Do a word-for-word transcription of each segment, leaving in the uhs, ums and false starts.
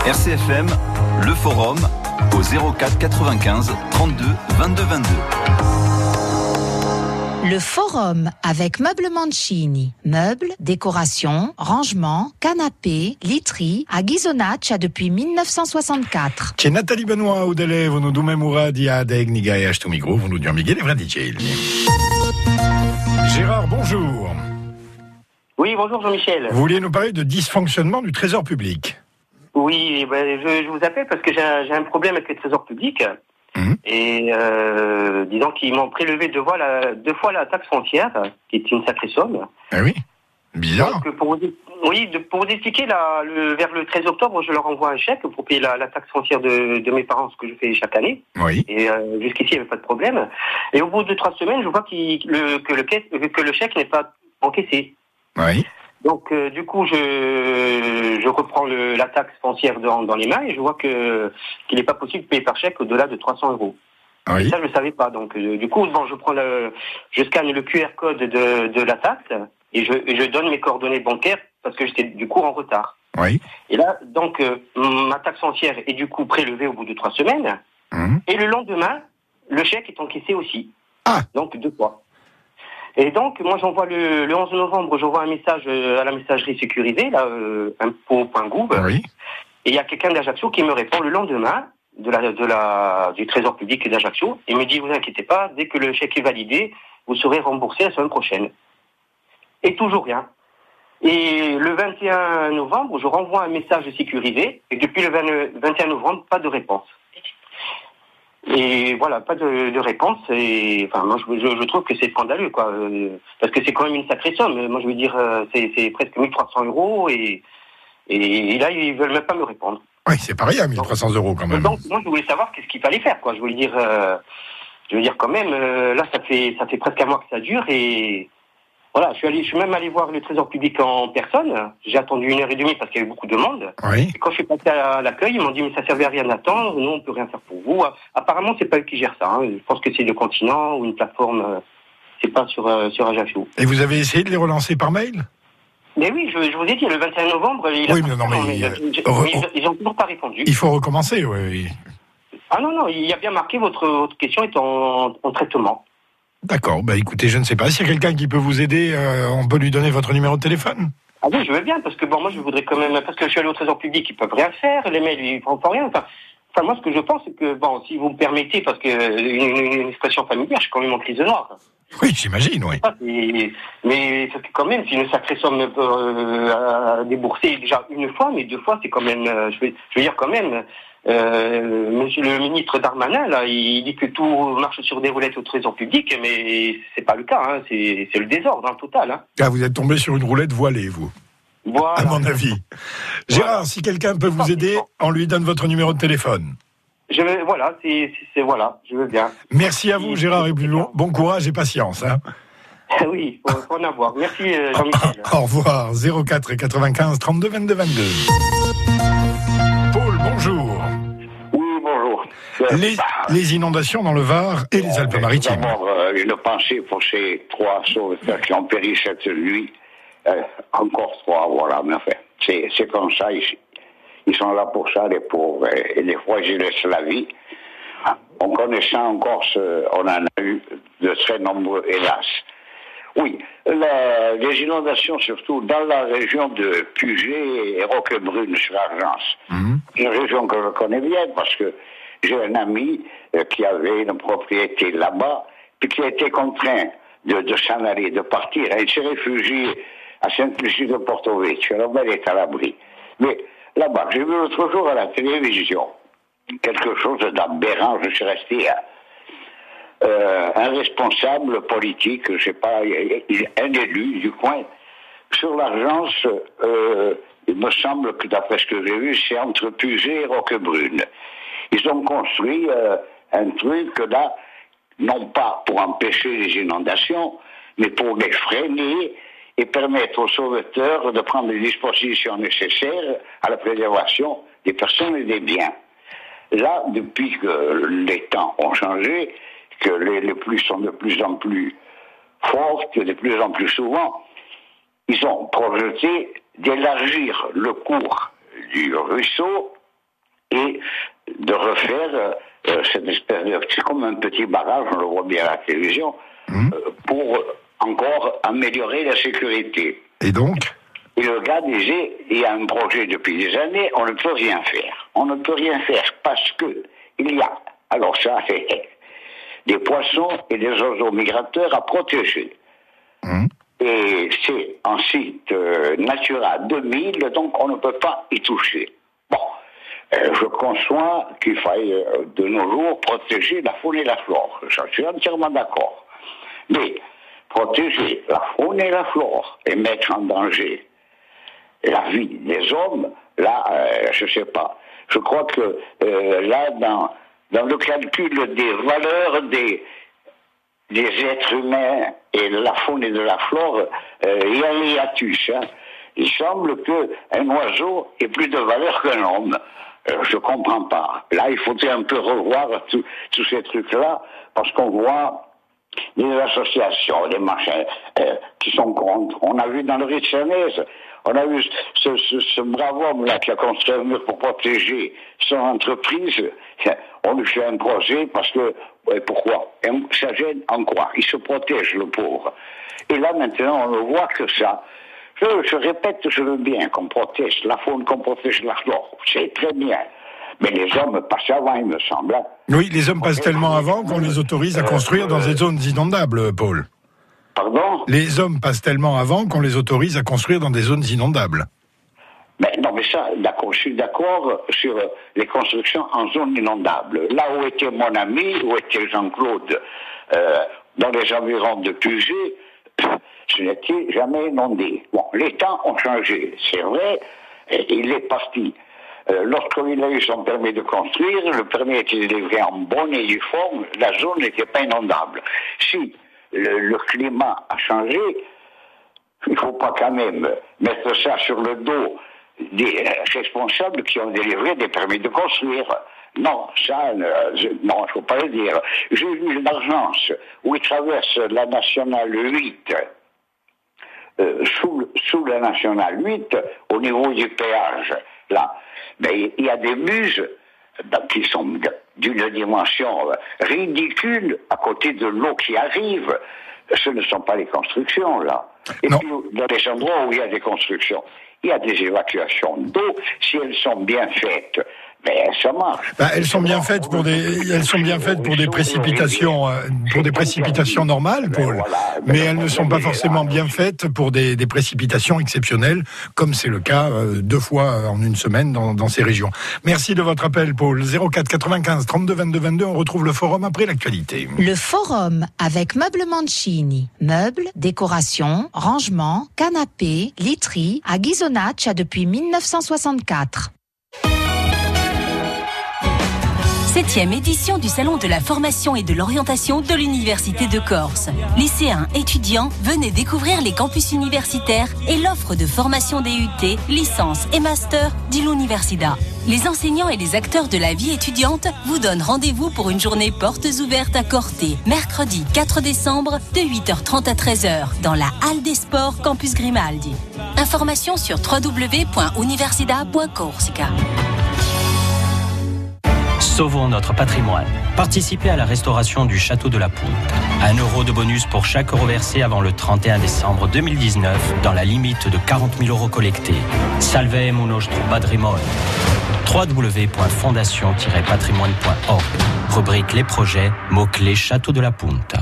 R C F M, le forum, au zéro quatre quatre-vingt-quinze trente-deux vingt-deux vingt-deux. Le forum avec Meubles Mancini. Meubles, décorations, rangements, canapés, literie, à Ghisonaccia depuis dix-neuf cent soixante-quatre. C'è Nathalie Benoît, Udele, vous nous dume Mouradi, Adeg, Niga et Ashtou Migro, vous nous dites Miguel et Vradicel. Gérard, bonjour. Oui, bonjour Jean-Michel. Vous vouliez nous parler de dysfonctionnement du trésor public? Oui, ben, je, je vous appelle parce que j'ai un, j'ai un problème avec le trésor public. Mmh. Et euh, disons qu'ils m'ont prélevé deux fois, la, deux fois la taxe foncière, qui est une sacrée somme. Ah oui, bizarre. Donc, pour vous, oui, de, pour vous expliquer, là, le, vers le treize octobre, je leur envoie un chèque pour payer la, la taxe foncière de, de mes parents, ce que je fais chaque année. Oui. Et euh, jusqu'ici, il n'y avait pas de problème. Et au bout de trois semaines, je vois qu'il, le, que, le, que le chèque n'est pas encaissé. Oui. Donc, euh, du coup, je, je reprends le, la taxe foncière dans, dans les mains et je vois que qu'il n'est pas possible de payer par chèque au-delà de trois cents euros. Oui. Et ça, je ne savais pas. Donc, euh, du coup, bon, je prends le, je scanne le Q R code de, de la taxe et je, et je donne mes coordonnées bancaires parce que j'étais du coup en retard. Oui. Et là, donc, euh, ma taxe foncière est du coup prélevée au bout de trois semaines. Mmh. Et le lendemain, le chèque est encaissé aussi. Ah. Donc, deux fois. Et donc, moi, j'envoie le, le onze novembre, j'envoie un message à la messagerie sécurisée, là, euh, impôt point gouv. Oui. Et il y a quelqu'un d'Ajaccio qui me répond le lendemain de la, de la, du Trésor public d'Ajaccio et me dit, vous inquiétez pas, dès que le chèque est validé, vous serez remboursé la semaine prochaine. Et toujours rien. Et le vingt et un novembre, je renvoie un message sécurisé et depuis le vingt et un novembre, pas de réponse. Et voilà, pas de, de réponse. Et enfin, moi, je, je, je trouve que c'est scandaleux, quoi, euh, parce que c'est quand même une sacrée somme. Moi, je veux dire, euh, c'est, c'est presque mille trois cents euros, et, et, et là, ils veulent même pas me répondre. Oui, c'est pas rien, mille trois cents euros quand même. Donc, moi, je voulais savoir qu'est-ce qu'il fallait faire, quoi. Je voulais dire, euh, je veux dire quand même, euh, là, ça fait, ça fait presque un mois que ça dure, et voilà, je suis allé, je suis même allé voir le Trésor public en personne. J'ai attendu une heure et demie parce qu'il y avait beaucoup de monde. Oui. Et quand je suis passé à l'accueil, ils m'ont dit, mais ça servait à rien d'attendre. Nous, on peut rien faire pour vous. Apparemment, c'est pas eux qui gèrent ça. Hein. Je pense que c'est le continent ou une plateforme. Euh, c'est pas sur, euh, sur Ajaccio. Et vous avez essayé de les relancer par mail? Mais oui, je, je vous ai dit, le vingt et un novembre, il oui, a mais non, mais, mais, euh, re- ils, ils ont toujours pas répondu. Il faut recommencer, oui. Ah non, non, il y a bien marqué votre, votre question est en, en traitement. D'accord, bah écoutez, je ne sais pas. S'il y a quelqu'un qui peut vous aider, euh, on peut lui donner votre numéro de téléphone. Ah oui, je veux bien, parce que bon, moi je voudrais quand même, parce que je suis allé au Trésor public, ils peuvent rien faire, les mails, ils font pas rien. Enfin, enfin, moi ce que je pense, c'est que, bon, si vous me permettez, parce que une, une, une expression familière, je suis quand même en crise de noir. Oui, j'imagine, oui. Et, mais quand même, c'est une sacrée somme euh, à débourser déjà une fois, mais deux fois, c'est quand même, euh, je, veux, je veux dire quand même, euh, monsieur le ministre Darmanin, là, il dit que tout marche sur des roulettes au Trésor public, mais c'est pas le cas, hein, c'est, c'est le désordre, hein, total. Hein. Ah, vous êtes tombé sur une roulette voilée, vous. Voilà. À mon avis. Gérard, voilà. Si quelqu'un peut vous aider, on lui donne votre numéro de téléphone. Je vais, voilà, c'est, c'est, c'est, voilà, je veux bien. Merci à vous, Gérard, et plus long. Bon courage et patience. Hein. Oui, faut, faut en avoir. Merci, Jean-Michel. Au revoir. zéro quatre quatre-vingt-quinze trente-deux vingt-deux vingt-deux. Paul, bonjour. Oui, bonjour. Les, les inondations dans le Var et les Alpes-Maritimes. D'abord, euh, une pensée pour ces trois sauveteurs qui ont péri cette nuit. Euh, encore trois, voilà, mais enfin, c'est, c'est comme ça ici. Ils sont là pour ça, les pauvres, et des fois, ils laissent la vie. En connaissant encore ce, on en a eu de très nombreux, hélas. Oui, la, les inondations, surtout dans la région de Puget et Roquebrune, sur Argence. Mmh. Une région que je connais bien, parce que j'ai un ami euh, qui avait une propriété là-bas, puis qui a été contraint de, de s'en aller, de partir. Il s'est réfugié à Sainte-Lucie de Porto Vecchio. Alors, elle est à l'abri. Mais là-bas, j'ai vu l'autre jour à la télévision quelque chose d'aberrant. Je suis resté à, euh, un responsable politique, je sais pas, un élu du coin, sur l'Argence. Euh, il me semble que d'après ce que j'ai vu, c'est entre Puget et Roquebrune. Ils ont construit euh, un truc là, non pas pour empêcher les inondations, mais pour les freiner et permettre aux sauveteurs de prendre les dispositions nécessaires à la préservation des personnes et des biens. Là, depuis que les temps ont changé, que les, les pluies sont de plus en plus fortes, de plus en plus souvent, ils ont projeté d'élargir le cours du ruisseau et de refaire euh, cette espèce de... C'est comme un petit barrage, on le voit bien à la télévision, mmh. euh, pour encore améliorer la sécurité. Et donc ? Et le gars disait, il y a un projet depuis des années, on ne peut rien faire. On ne peut rien faire parce que il y a, alors ça, des poissons et des oiseaux migrateurs à protéger. Mmh. Et c'est un site euh, Natura deux mille, donc on ne peut pas y toucher. Bon, euh, je conçois qu'il faille euh, de nos jours protéger la faune et la flore. Je suis entièrement d'accord. Mais protéger la faune et la flore et mettre en danger la vie des hommes, là, euh, je ne sais pas. Je crois que euh, là, dans, dans le calcul des valeurs des, des êtres humains et de la faune et de la flore, euh, il y a un hiatus. Hein. Il semble qu'un oiseau ait plus de valeur qu'un homme. Euh, je ne comprends pas. Là, il faudrait un peu revoir tous ces trucs-là, parce qu'on voit des associations, des machins euh, qui sont contre. On a vu dans le Ritzanès, on a vu ce, ce, ce brave homme-là qui a construit un mur pour protéger son entreprise. On lui fait un projet parce que, ouais, pourquoi ? Ça gêne en quoi ? Il se protège, le pauvre. Et là, maintenant, on ne voit que ça. Je, je répète, je veux bien qu'on protège la faune, qu'on protège la flore. C'est très bien. Mais les hommes passent avant, il me semble. Oui, les hommes passent tellement avant qu'on les autorise à construire dans des zones inondables, Paul. Pardon ? Les hommes passent tellement avant qu'on les autorise à construire dans des zones inondables. Mais non, mais ça, d'accord, je suis d'accord sur les constructions en zone inondable. Là où était mon ami, où était Jean-Claude, euh, dans les environs de Puget, ce n'était jamais inondé. Bon, les temps ont changé, c'est vrai, et il est parti. Euh, lorsqu'il a eu son permis de construire, le permis était délivré en bonne et due forme, la zone n'était pas inondable. Si le, le climat a changé, il ne faut pas quand même mettre ça sur le dos des responsables qui ont délivré des permis de construire. Non, ça, je, non, il ne faut pas le dire. J'ai vu l'urgence où il traverse la nationale huit, euh, sous, sous la nationale huit, au niveau du péage, là. Mais il y a des buses qui sont d'une dimension ridicule à côté de l'eau qui arrive. Ce ne sont pas les constructions, là. Et non. puis, dans les endroits où il y a des constructions, il y a des évacuations d'eau. Si elles sont bien faites, mais ça marche. Bah, elles sont bien faites pour des, elles sont bien faites pour des précipitations, euh, pour des précipitations normales, Paul. Mais elles ne sont pas forcément bien faites pour des, des précipitations exceptionnelles, comme c'est le cas euh, deux fois en une semaine dans, dans ces régions. Merci de votre appel, Paul. zéro quatre quatre-vingt-quinze trente-deux vingt-deux vingt-deux. On retrouve le forum après l'actualité. Le forum avec Meubles Mancini. Meubles, décorations, rangements, canapés, literie à Ghisonaccia depuis dix-neuf cent soixante-quatre. Septième édition du Salon de la formation et de l'orientation de l'Université de Corse. Lycéens, étudiants, venez découvrir les campus universitaires et l'offre de formation D U T, licence et master d'Universida. Les enseignants et les acteurs de la vie étudiante vous donnent rendez-vous pour une journée portes ouvertes à Corté, mercredi quatre décembre de huit heures trente à treize heures dans la Halle des Sports Campus Grimaldi. Informations sur w w w point universida point corsica. Sauvons notre patrimoine. Participez à la restauration du château de la Punta. Un euro de bonus pour chaque euro versé avant le trente et un décembre deux mille dix-neuf, dans la limite de quarante mille euros collectés. Salvem un nostro patrimonio. w w w point fondation tiret patrimoine point org. Rubrique les projets, mots-clés château de la Punta.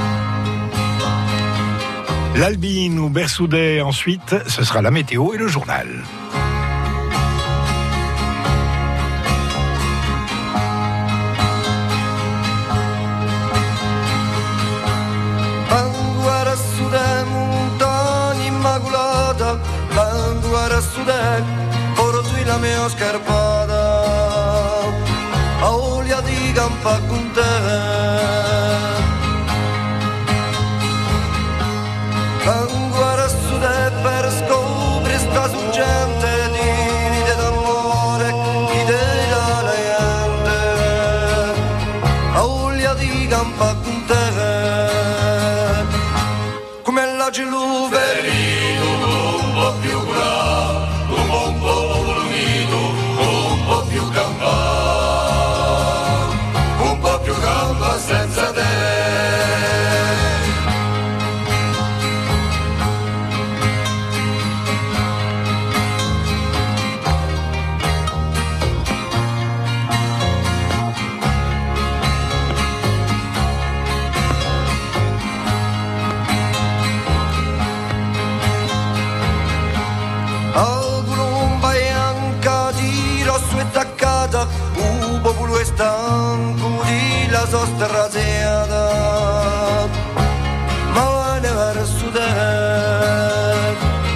L'Albine ou Bersoudet, ensuite, ce sera la météo et le journal. Portui la mia scarpata a olio di campa con te ancora su te per scoprire sta gente di vita d'amore chi te la gente a olio di campa con te come la geluve un po' più grave, un po' volumito, un po' più campato. su è attaccata, un popolo è stanco di la sua straziata, ma ne va a sudare,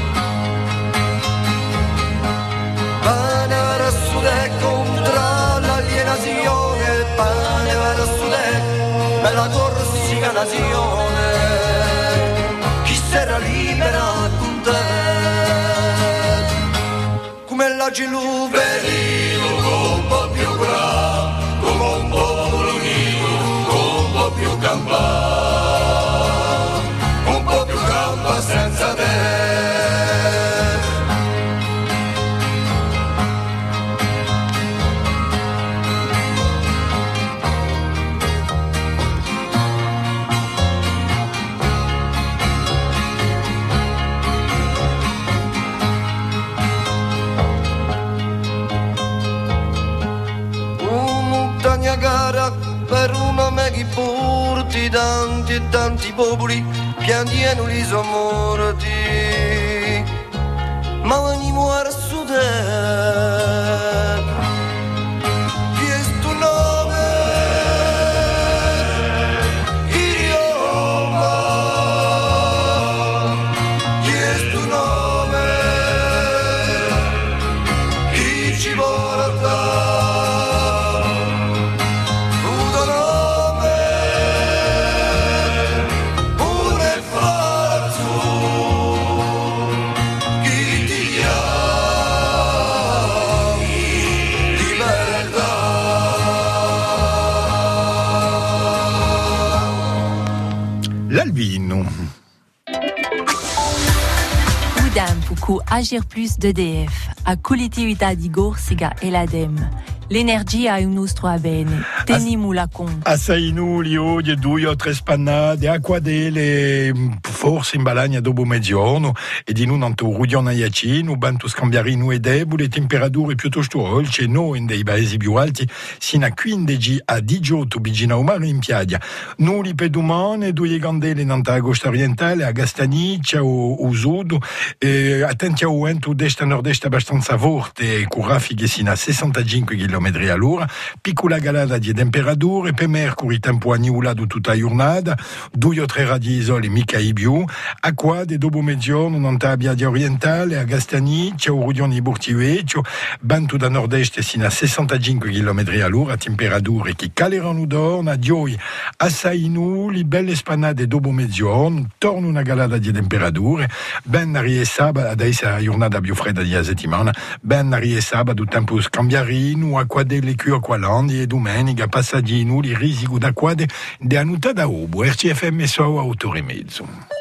ma ne va a sudare contro l'alienazione, ma ne va a sudare per la tossica nazione, chi sarà libera con te, come la giluverino, un po' più bravo, come un popolo unito, un po' più campato, un po' più campa senza te. Gara per una mega porti tanti e tanti popoli che andiano li sono morti, ma venimo a sudare, chi è sto nome, idioma, chi è sto nome, chi ci porta. L'Albino. Udam puku Agir Plus d'E D F, a collettività di Gorsica e l'Adem. L'energia è un nostro bene, teniamo la conta. Assainu, Lio, di Duio, Trespannade, Acquadele, forse in Balagna dopo mezzogiorno, e di non tanto Rudion Aiacino, Bantu Scambiarino e Debu, le temperature piuttosto alte, no, in dei paesi più alti, sino a quindici a diciotto Bigina Umano in Piadia. Nuli pedumane, due gandele in Antagosta orientale, a Gastaniccia o, o Sud, e attenti a vento d'est a nord-est abbastanza forte, con raffiche sino a sessantacinque chilometri all'ora, piccola galada di temperature, per mercuri tempo anniulato tutta la giornata, due o tre radi isole mica i più, acqua di dopo mezzogiorno non abbia di orientale, a Gastaniccia o Rudion di Burtiveccio, bantu da nord-est sino a sessantacinque chilometri all'ora, temperature che caleranno d'orno, a Dioi, assai nulli, belle spannate dopo mezzogiorno, torna una galada di temperature, ben e sabato, adesso è la giornata più fredda di settimana, ben e sabato, tempo scambiarino, acqua delle Acqualandi e domenica passaggino li risico d'acqua de anuta da Obo, R C F M S O a otto e mezzo.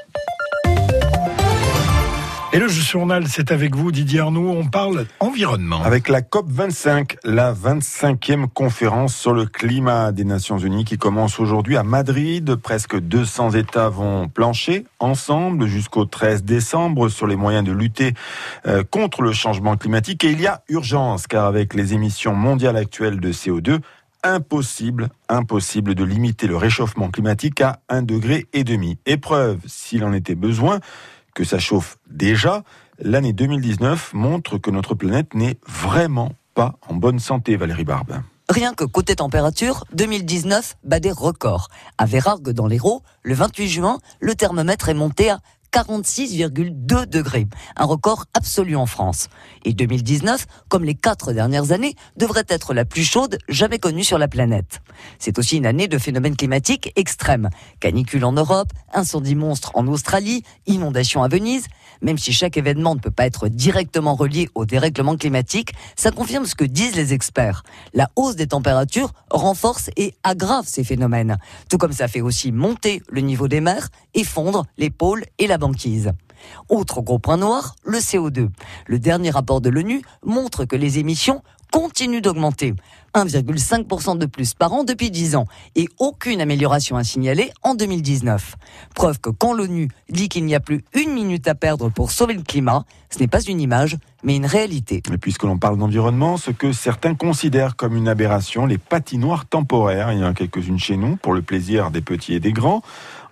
Et le journal, c'est avec vous, Didier Arnaud. On parle environnement. Avec la COP vingt-cinq, la vingt-cinquième conférence sur le climat des Nations Unies qui commence aujourd'hui à Madrid. Presque deux cents États vont plancher ensemble jusqu'au treize décembre sur les moyens de lutter euh, contre le changement climatique. Et il y a urgence, car avec les émissions mondiales actuelles de C O deux, impossible, impossible de limiter le réchauffement climatique à un degré et demi. Épreuve, s'il en était besoin, que ça chauffe déjà, l'année deux mille dix-neuf montre que notre planète n'est vraiment pas en bonne santé, Valérie Barbe. Rien que côté température, deux mille dix-neuf bat des records. À Vérargues dans l'Hérault, le vingt-huit juin, le thermomètre est monté à quarante-six virgule deux degrés, un record absolu en France. Et deux mille dix-neuf, comme les quatre dernières années, devrait être la plus chaude jamais connue sur la planète. C'est aussi une année de phénomènes climatiques extrêmes. Canicule en Europe, incendie monstre en Australie, inondations à Venise. Même si chaque événement ne peut pas être directement relié au dérèglement climatique, ça confirme ce que disent les experts. La hausse des températures renforce et aggrave ces phénomènes. Tout comme ça fait aussi monter le niveau des mers et fondre les pôles et la banquise. Autre gros point noir, le C O deux. Le dernier rapport de l'ONU montre que les émissions continuent d'augmenter. un virgule cinq pour cent de plus par an depuis dix ans et aucune amélioration à signaler en deux mille dix-neuf. Preuve que quand l'ONU dit qu'il n'y a plus une minute à perdre pour sauver le climat, ce n'est pas une image, mais une réalité. Et puisque l'on parle d'environnement, ce que certains considèrent comme une aberration, les patinoires temporaires, il y en a quelques-unes chez nous, pour le plaisir des petits et des grands.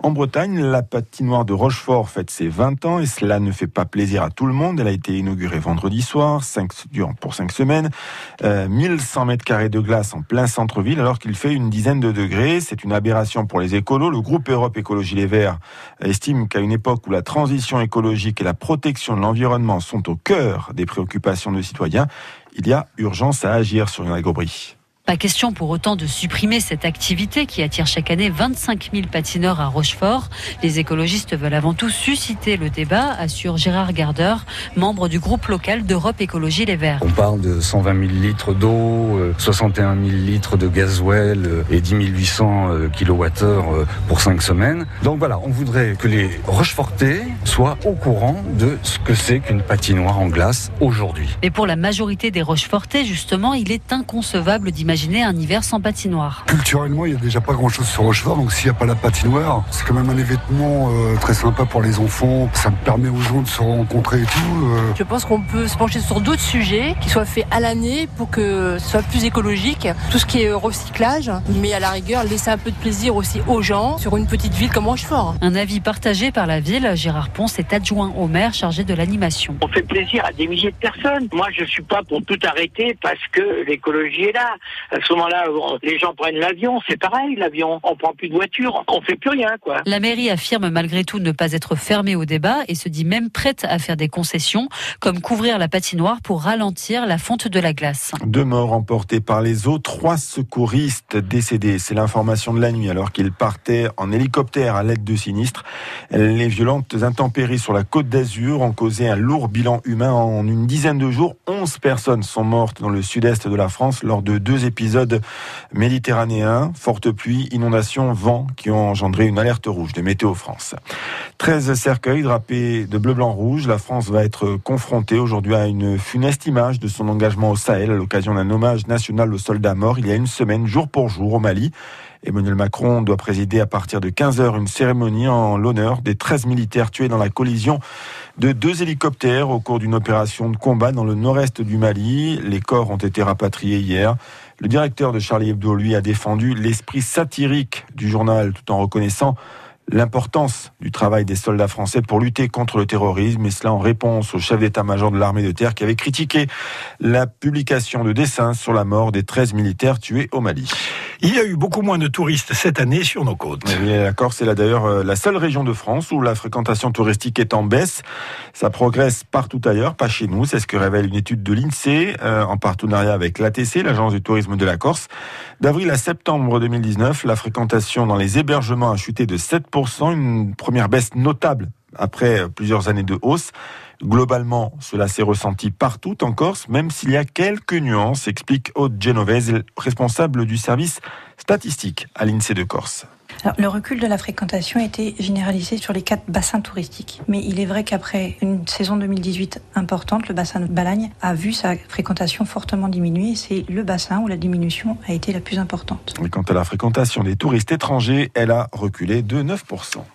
En Bretagne, la patinoire de Rochefort fête ses vingt ans et cela ne fait pas plaisir à tout le monde. Elle a été inaugurée vendredi soir, cinq, pour cinq semaines. Euh, mille cent mètres carrés de glace en plein centre-ville alors qu'il fait une dizaine de degrés. C'est une aberration pour les écolos. Le groupe Europe Écologie Les Verts estime qu'à une époque où la transition écologique et la protection de l'environnement sont au cœur des préoccupations de citoyens, il y a urgence à agir sur une Gobry. Pas question pour autant de supprimer cette activité qui attire chaque année vingt-cinq mille patineurs à Rochefort. Les écologistes veulent avant tout susciter le débat, assure Gérard Gardeur, membre du groupe local d'Europe Écologie Les Verts. On parle de cent vingt mille litres d'eau, soixante et un mille litres de gasoil et dix mille huit cents kilowattheures pour cinq semaines. Donc voilà, on voudrait que les Rochefortais soient au courant de ce que c'est qu'une patinoire en glace aujourd'hui. Et pour la majorité des Rochefortais, justement, il est inconcevable d'imaginer Imaginez un hiver sans patinoire. Culturellement, il n'y a déjà pas grand-chose sur Rochefort, donc s'il n'y a pas la patinoire, c'est quand même un événement euh, très sympa pour les enfants. Ça permet aux gens de se rencontrer et tout. Euh. Je pense qu'on peut se pencher sur d'autres sujets qui soient faits à l'année pour que ce soit plus écologique. Tout ce qui est recyclage, mais à la rigueur, laisser un peu de plaisir aussi aux gens sur une petite ville comme Rochefort. Un avis partagé par la ville. Gérard Ponce est adjoint au maire chargé de l'animation. On fait plaisir à des milliers de personnes. Moi, je ne suis pas pour tout arrêter parce que l'écologie est là. À ce moment-là, les gens prennent l'avion, c'est pareil, l'avion. On prend plus de voiture, on fait plus rien, quoi. La mairie affirme malgré tout ne pas être fermée au débat et se dit même prête à faire des concessions, comme couvrir la patinoire pour ralentir la fonte de la glace. Deux morts emportés par les eaux, trois secouristes décédés. C'est l'information de la nuit alors qu'ils partaient en hélicoptère à l'aide de sinistres. Les violentes intempéries sur la Côte d'Azur ont causé un lourd bilan humain en une dizaine de jours. Onze personnes sont mortes dans le sud-est de la France lors de deux épisodes méditerranéens, fortes pluies, inondations, vents qui ont engendré une alerte rouge de Météo France. treize cercueils drapés de bleu, blanc, rouge. La France va être confrontée aujourd'hui à une funeste image de son engagement au Sahel à l'occasion d'un hommage national aux soldats morts il y a une semaine, jour pour jour, au Mali. Emmanuel Macron doit présider à partir de quinze heures une cérémonie en l'honneur des treize militaires tués dans la collision de deux hélicoptères au cours d'une opération de combat dans le nord-est du Mali. Les corps ont été rapatriés hier. Le directeur de Charlie Hebdo, lui, a défendu l'esprit satirique du journal tout en reconnaissant l'importance du travail des soldats français pour lutter contre le terrorisme, et cela en réponse au chef d'état-major de l'armée de terre qui avait critiqué la publication de dessins sur la mort des treize militaires tués au Mali. Il y a eu beaucoup moins de touristes cette année sur nos côtes. Oui, la Corse est là d'ailleurs la seule région de France où la fréquentation touristique est en baisse. Ça progresse partout ailleurs, pas chez nous. C'est ce que révèle une étude de l'INSEE euh, en partenariat avec l'A T C, l'agence du tourisme de la Corse. D'avril à septembre deux mille dix-neuf, la fréquentation dans les hébergements a chuté de sept pour cent, une première baisse notable après plusieurs années de hausse. Globalement, cela s'est ressenti partout en Corse, même s'il y a quelques nuances, explique Aude Genovese, responsable du service statistique à l'INSEE de Corse. Alors, le recul de la fréquentation a été généralisé sur les quatre bassins touristiques. Mais il est vrai qu'après une saison deux mille dix-huit importante, le bassin de Balagne a vu sa fréquentation fortement diminuer. Et c'est le bassin où la diminution a été la plus importante. Et quant à la fréquentation des touristes étrangers, elle a reculé de neuf pour cent.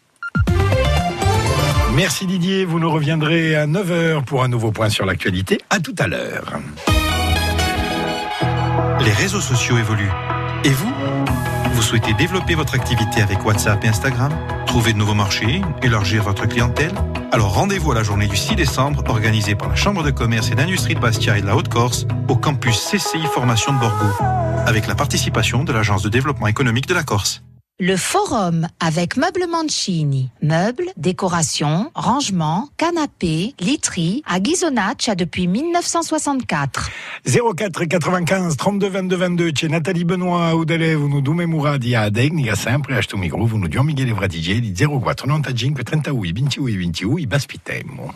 Merci Didier, vous nous reviendrez à neuf heures pour un nouveau point sur l'actualité. À tout à l'heure. Les réseaux sociaux évoluent. Et vous ? Vous souhaitez développer votre activité avec WhatsApp et Instagram ? Trouver de nouveaux marchés ? Élargir votre clientèle ? Alors rendez-vous à la journée du six décembre organisée par la Chambre de commerce et d'industrie de Bastia et de la Haute-Corse au campus C C I Formation de Borgo, avec la participation de l'Agence de développement économique de la Corse. Le forum avec Meubles Mancini. Meubles, décorations, rangements, canapés, literie à Ghisonaccia depuis dix-neuf cent soixante-quatre. zéro quatre quatre-vingt-quinze trente-deux vingt-deux vingt-deux. C'è Nathalie Benoît Udele, vous nous dume Mouradi a Degni, a sempre a sto micro, vous nous diamo Miguel Evradige di zero quattro novantacinque trentadue ventidue ventidue i baspitemo.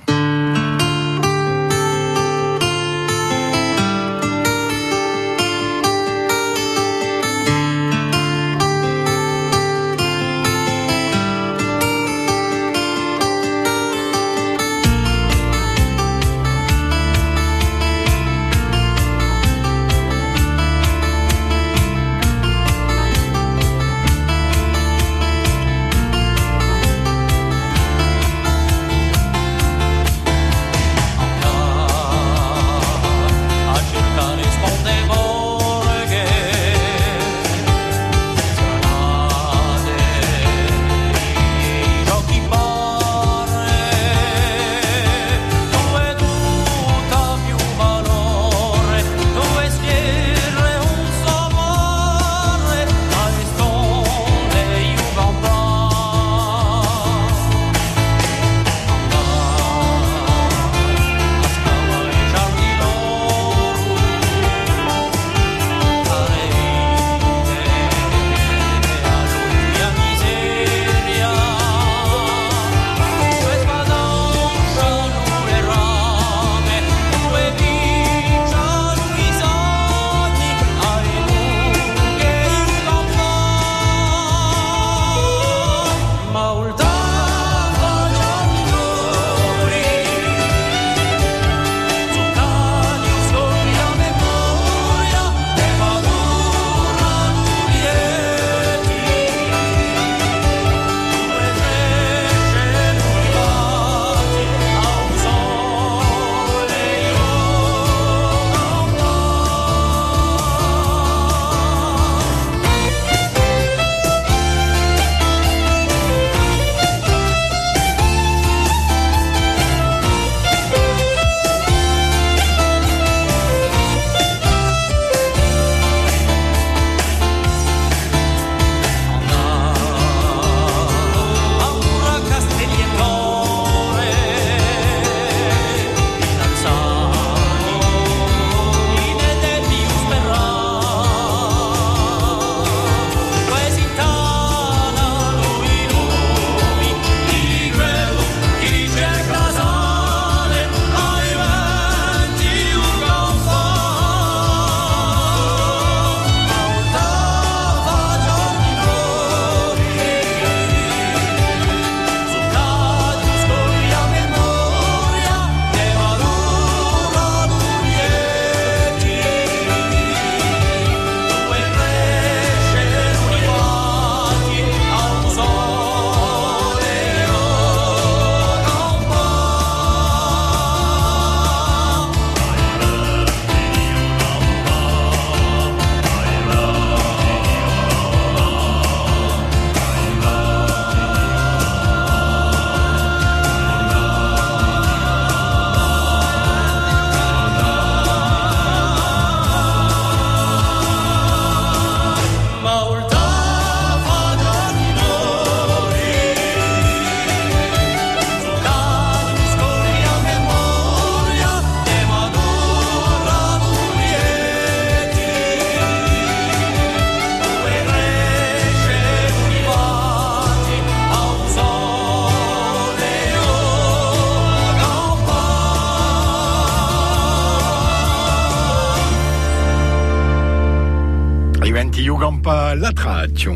Chiugampa Latratio.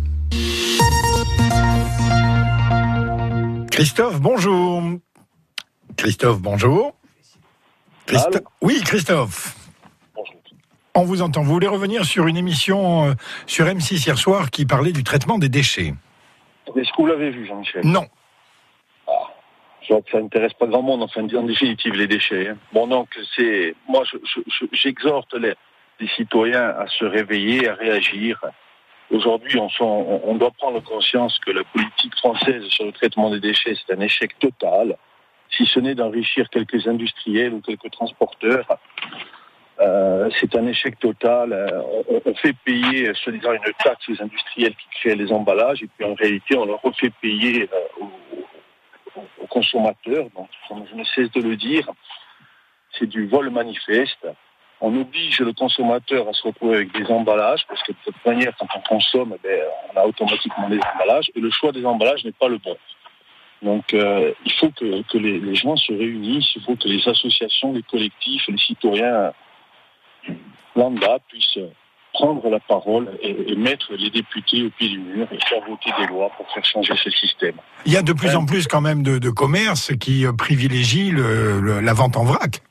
Christophe, bonjour. Christophe, bonjour. Christo- oui, Christophe. Bonjour. On vous entend. Vous voulez revenir sur une émission euh, sur M six hier soir qui parlait du traitement des déchets. Est-ce que vous l'avez vu, Jean-Michel? Non. Ah, je vois que ça n'intéresse pas grand monde, enfin, en définitive, les déchets. Hein. Bon, donc, c'est... Moi, je, je, je, j'exhorte les, les citoyens à se réveiller, à réagir. Aujourd'hui, on, on, on doit prendre conscience que la politique française sur le traitement des déchets, c'est un échec total. Si ce n'est d'enrichir quelques industriels ou quelques transporteurs, euh, c'est un échec total. On, on fait payer, soi-disant, une taxe aux industriels qui créent les emballages, et puis en réalité, on leur refait payer euh, aux, aux consommateurs. Donc, comme je ne cesse de le dire, c'est du vol manifeste. On oblige le consommateur à se retrouver avec des emballages, parce que de toute manière, quand on consomme, eh bien, on a automatiquement des emballages, et le choix des emballages n'est pas le bon. Donc, euh, il faut que, que les, les gens se réunissent, il faut que les associations, les collectifs, les citoyens lambda puissent prendre la parole et, et mettre les députés au pied du mur et faire voter des lois pour faire changer ce système. Il y a de plus en plus quand même de, de commerces qui privilégient le, le, la vente en vrac.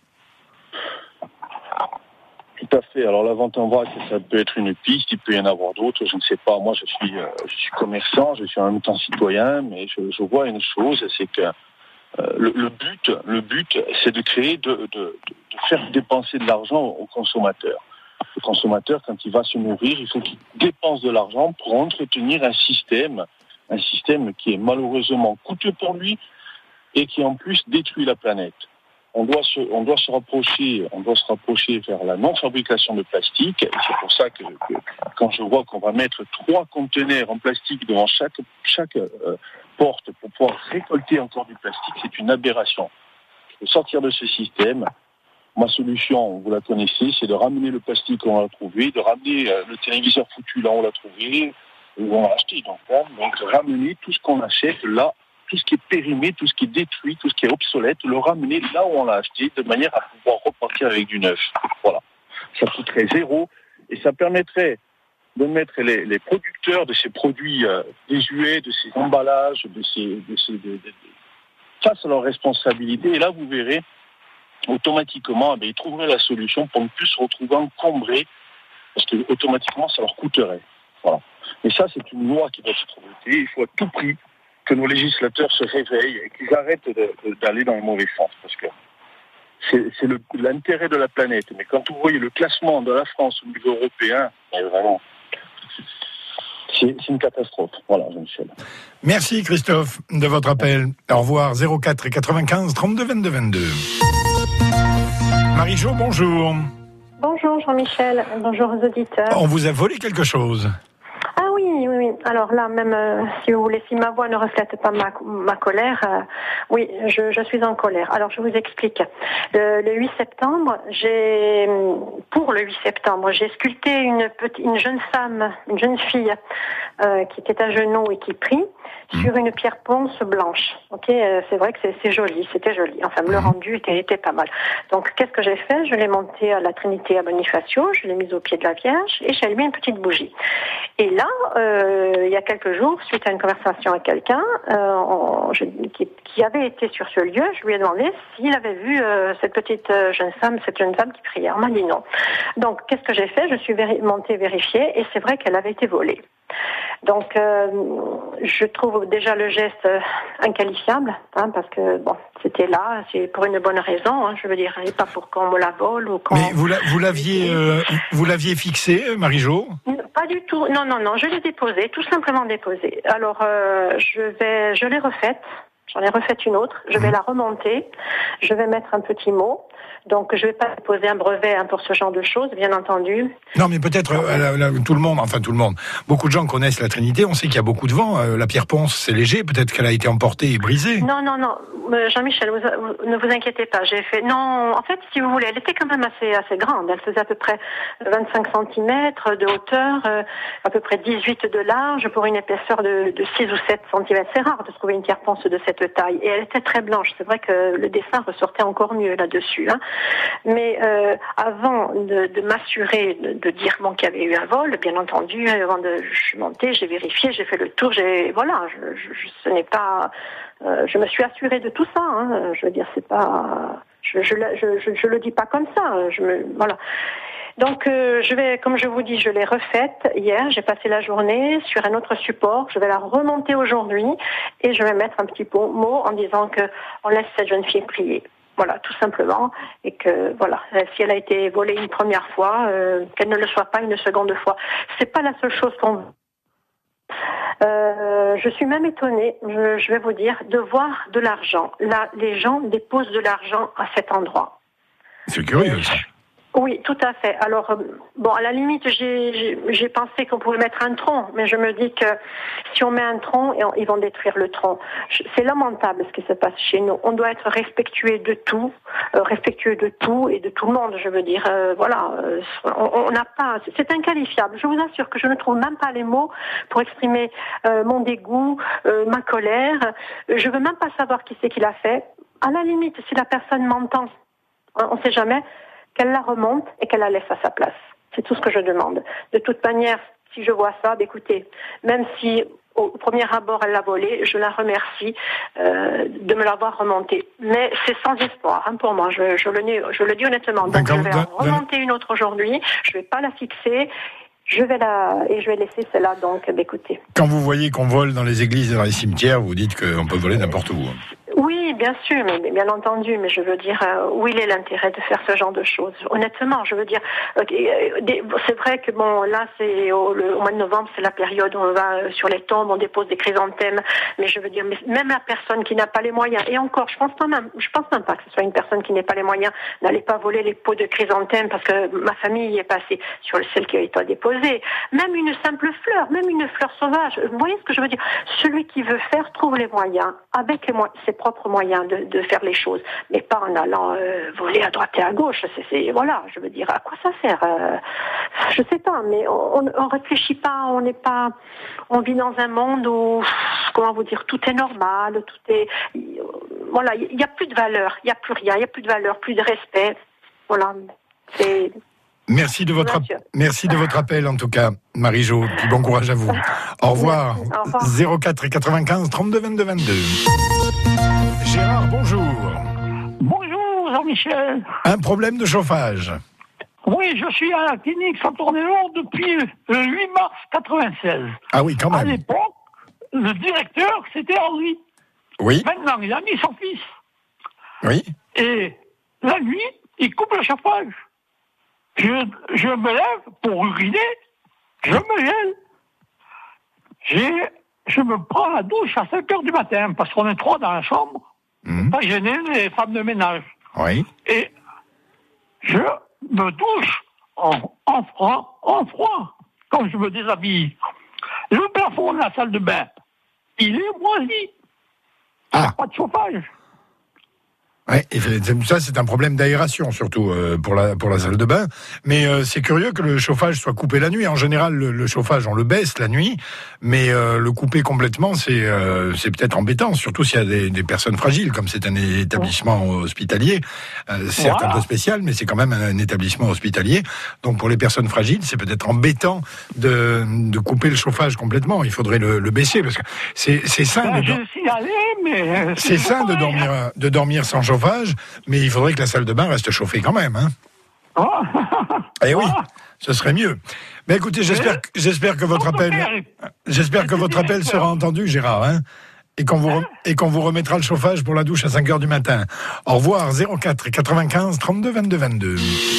Tout à fait. Alors la vente en vrac, ça peut être une piste, il peut y en avoir d'autres, je ne sais pas. Moi, je suis, euh, je suis commerçant, je suis en même temps citoyen, mais je, je vois une chose, c'est que euh, le, le but, le but, c'est de créer, de, de, de faire dépenser de l'argent aux consommateurs. Le consommateur, quand il va se nourrir, il faut qu'il dépense de l'argent pour entretenir un système, un système qui est malheureusement coûteux pour lui et qui en plus détruit la planète. On doit se, on doit se rapprocher, on doit se rapprocher vers la non-fabrication de plastique. Et c'est pour ça que, que quand je vois qu'on va mettre trois conteneurs en plastique devant chaque, chaque euh, porte pour pouvoir récolter encore du plastique, c'est une aberration. Il faut sortir de ce système. Ma solution, vous la connaissez, c'est de ramener le plastique où on l'a trouvé, de ramener euh, le téléviseur foutu là où on l'a trouvé, où on l'a acheté. Donc, hein, donc ramener tout ce qu'on achète là, tout ce qui est périmé, tout ce qui est détruit, tout ce qui est obsolète, le ramener là où on l'a acheté, de manière à pouvoir repartir avec du neuf. Voilà. Ça coûterait zéro et ça permettrait de mettre les, les producteurs de ces produits euh, désuets, de ces emballages, de ces, de ces, de, de, de, face à leurs responsabilités. Et là, vous verrez, automatiquement, eh bien, ils trouveraient la solution pour ne plus se retrouver encombrés, parce que automatiquement, ça leur coûterait. Voilà. Et ça, c'est une loi qui doit être votée. Il faut à tout prix que nos législateurs se réveillent et qu'ils arrêtent de, de, d'aller dans le mauvais sens, parce que c'est, c'est le, l'intérêt de la planète. Mais quand vous voyez le classement de la France au niveau européen, vraiment, c'est, c'est une catastrophe. Voilà, Jean-Michel. Merci Christophe de votre appel. Au revoir, zéro quatre quatre-vingt-quinze trente-deux vingt-deux vingt-deux. Marie-Jo, bonjour. Bonjour Jean-Michel, bonjour aux auditeurs. On vous a volé quelque chose? Ah oui, oui, oui. Alors là, même euh, si vous voulez, si ma voix ne reflète pas ma, ma colère, euh, oui, je, je suis en colère. Alors je vous explique. Le, le huit septembre, j'ai, pour le huit septembre, j'ai sculpté une petite, une jeune femme, une jeune fille euh, qui était à genoux et qui prie sur une pierre ponce blanche. Ok, euh, c'est vrai que c'est, c'est joli, c'était joli. Enfin, le rendu était, était pas mal. Donc, qu'est-ce que j'ai fait? Je l'ai montée à la Trinité à Bonifacio, je l'ai mise au pied de la Vierge et j'ai allumé une petite bougie. Et là, euh, il y a quelques jours, suite à une conversation avec quelqu'un euh, on, je, qui, qui avait été sur ce lieu, je lui ai demandé s'il avait vu euh, cette petite euh, jeune femme, cette jeune femme qui priait. On m'a dit non. Donc, qu'est-ce que j'ai fait? Je suis véri- montée vérifier et c'est vrai qu'elle avait été volée. Donc, euh, je trouve déjà le geste inqualifiable, hein, parce que bon, c'était là, c'est pour une bonne raison, hein, je veux dire, et pas pour qu'on me la vole ou qu'on. Mais vous, la, vous l'aviez, euh, vous l'aviez fixé, Marie-Jo? Pas du tout. Non, non, non. Je l'ai déposée, tout simplement déposée. Alors, euh, je vais, je l'ai refaite. J'en ai refait une autre. Je vais la remonter. Je vais mettre un petit mot. Donc, je ne vais pas déposer un brevet hein, pour ce genre de choses, bien entendu. Non, mais peut-être euh, la, la, tout le monde, enfin tout le monde, beaucoup de gens connaissent la Trinité. On sait qu'il y a beaucoup de vent. Euh, la pierre ponce, c'est léger. Peut-être qu'elle a été emportée et brisée. Non, non, non. Euh, Jean-Michel, vous, vous, ne vous inquiétez pas. J'ai fait. Non, en fait, si vous voulez, elle était quand même assez, assez grande. Elle faisait à peu près vingt-cinq centimètres de hauteur, euh, à peu près dix-huit de large, pour une épaisseur de, de six ou sept centimètres. C'est rare de trouver une pierre ponce de cette cette taille. Et elle était très blanche. C'est vrai que le dessin ressortait encore mieux là-dessus. Hein. Mais euh, avant de, de m'assurer de, de dire bon, qu'il y avait eu un vol, bien entendu, avant de je suis montée, j'ai vérifié, j'ai fait le tour, j'ai voilà, je, je, ce n'est pas, euh, je me suis assurée de tout ça. Hein. Je veux dire, c'est pas, je je, je, je, je le dis pas comme ça. Je me voilà. Donc, euh, je vais, comme je vous dis, je l'ai refaite hier. J'ai passé la journée sur un autre support. Je vais la remonter aujourd'hui et je vais mettre un petit mot en disant que on laisse cette jeune fille prier. Voilà, tout simplement. Et que, voilà, si elle a été volée une première fois, euh, qu'elle ne le soit pas une seconde fois. C'est pas la seule chose qu'on veut. Euh, je suis même étonnée, je, je vais vous dire, de voir de l'argent. Là, les gens déposent de l'argent à cet endroit. C'est curieux, ça. Oui, tout à fait. Alors, euh, bon, à la limite, j'ai, j'ai, j'ai pensé qu'on pouvait mettre un tronc, mais je me dis que si on met un tronc, ils vont détruire le tronc. C'est lamentable ce qui se passe chez nous. On doit être respectueux de tout, euh, respectueux de tout et de tout le monde, je veux dire. Euh, voilà, euh, on n'a pas... C'est inqualifiable. Je vous assure que je ne trouve même pas les mots pour exprimer euh, mon dégoût, euh, ma colère. Je veux même pas savoir qui c'est qui l'a fait. À la limite, si la personne m'entend, on ne sait jamais... qu'elle la remonte et qu'elle la laisse à sa place. C'est tout ce que je demande. De toute manière, si je vois ça, écoutez, même si au premier abord elle l'a volée, je la remercie euh, de me l'avoir remontée. Mais c'est sans espoir hein, pour moi, je, je, le, je le dis honnêtement. Donc je vais en remonter une autre aujourd'hui, je ne vais pas la fixer. Je vais la et je vais laisser celle-là. Donc, écoutez. Quand vous voyez qu'on vole dans les églises et dans les cimetières, vous dites qu'on peut voler n'importe où. Oui, bien sûr, mais, mais bien entendu. Mais je veux dire, euh, où il est l'intérêt de faire ce genre de choses? Honnêtement, je veux dire, euh, des, c'est vrai que bon, là, c'est au, le, au mois de novembre, c'est la période où on va euh, sur les tombes, on dépose des chrysanthèmes. Mais je veux dire, mais même la personne qui n'a pas les moyens, et encore, je pense pas même, je pense même pas que ce soit une personne qui n'ait pas les moyens, n'allez pas voler les pots de chrysanthèmes parce que ma famille y est passée sur celle qui a été déposée. Même une simple fleur, même une fleur sauvage. Vous voyez ce que je veux dire? Celui qui veut faire trouve les moyens, avec les moyens, ses propres moyens de, de faire les choses, mais pas en allant euh, voler à droite et à gauche. C'est, c'est voilà, je veux dire, à quoi ça sert? euh, Je sais pas, mais on, on réfléchit pas, on n'est pas, on vit dans un monde où, comment vous dire, tout est normal, tout est, voilà, il n'y a plus de valeur, il n'y a plus rien, il n'y a plus de valeur, plus de respect. Voilà, c'est. Merci de votre, merci de votre appel, en tout cas, Marie-Jo. Puis bon courage à vous. Au revoir. Au revoir. zéro quatre quatre-vingt-quinze trente-deux vingt-deux vingt-deux. Gérard, bonjour. Bonjour, Jean-Michel. Un problème de chauffage. Oui, je suis à la clinique Saint-Ornélo depuis le huit mars quatre-vingt-seize. Ah oui, quand même. À l'époque, le directeur, c'était Henri. Oui. Maintenant, il a mis son fils. Oui. Et la nuit, il coupe le chauffage. Je, je me lève pour uriner, je me gèle. J'ai, je me prends la douche à cinq heures du matin, parce qu'on est trois dans la chambre, mmh. pas gêner les femmes de ménage. Oui. Et je me douche en, en froid, en froid, quand je me déshabille. Le plafond de la salle de bain, il est moisi. Ah. Pas de chauffage. Ouais, et ça c'est un problème d'aération surtout euh, pour la pour la salle de bain. Mais euh, c'est curieux que le chauffage soit coupé la nuit. En général, le, le chauffage on le baisse la nuit, mais euh, le couper complètement c'est euh, c'est peut-être embêtant, surtout s'il y a des, des personnes fragiles, comme c'est un établissement hospitalier, euh, certes voilà. un peu spécial, mais c'est quand même un, un établissement hospitalier. Donc pour les personnes fragiles, c'est peut-être embêtant de de couper le chauffage complètement. Il faudrait le, le baisser parce que c'est c'est sain. Ben, de je suis allé, mais c'est sain de dormir de dormir sans chauffage. Mais il faudrait que la salle de bain reste chauffée quand même. Hein. Oh. Eh oui, ce serait mieux. Mais écoutez, j'espère, j'espère que votre appel, j'espère que votre appel sera entendu, Gérard, hein, et qu'on vous et qu'on vous remettra le chauffage pour la douche à cinq heures du matin. Au revoir. zéro quatre quatre-vingt-quinze trente-deux vingt-deux vingt-deux.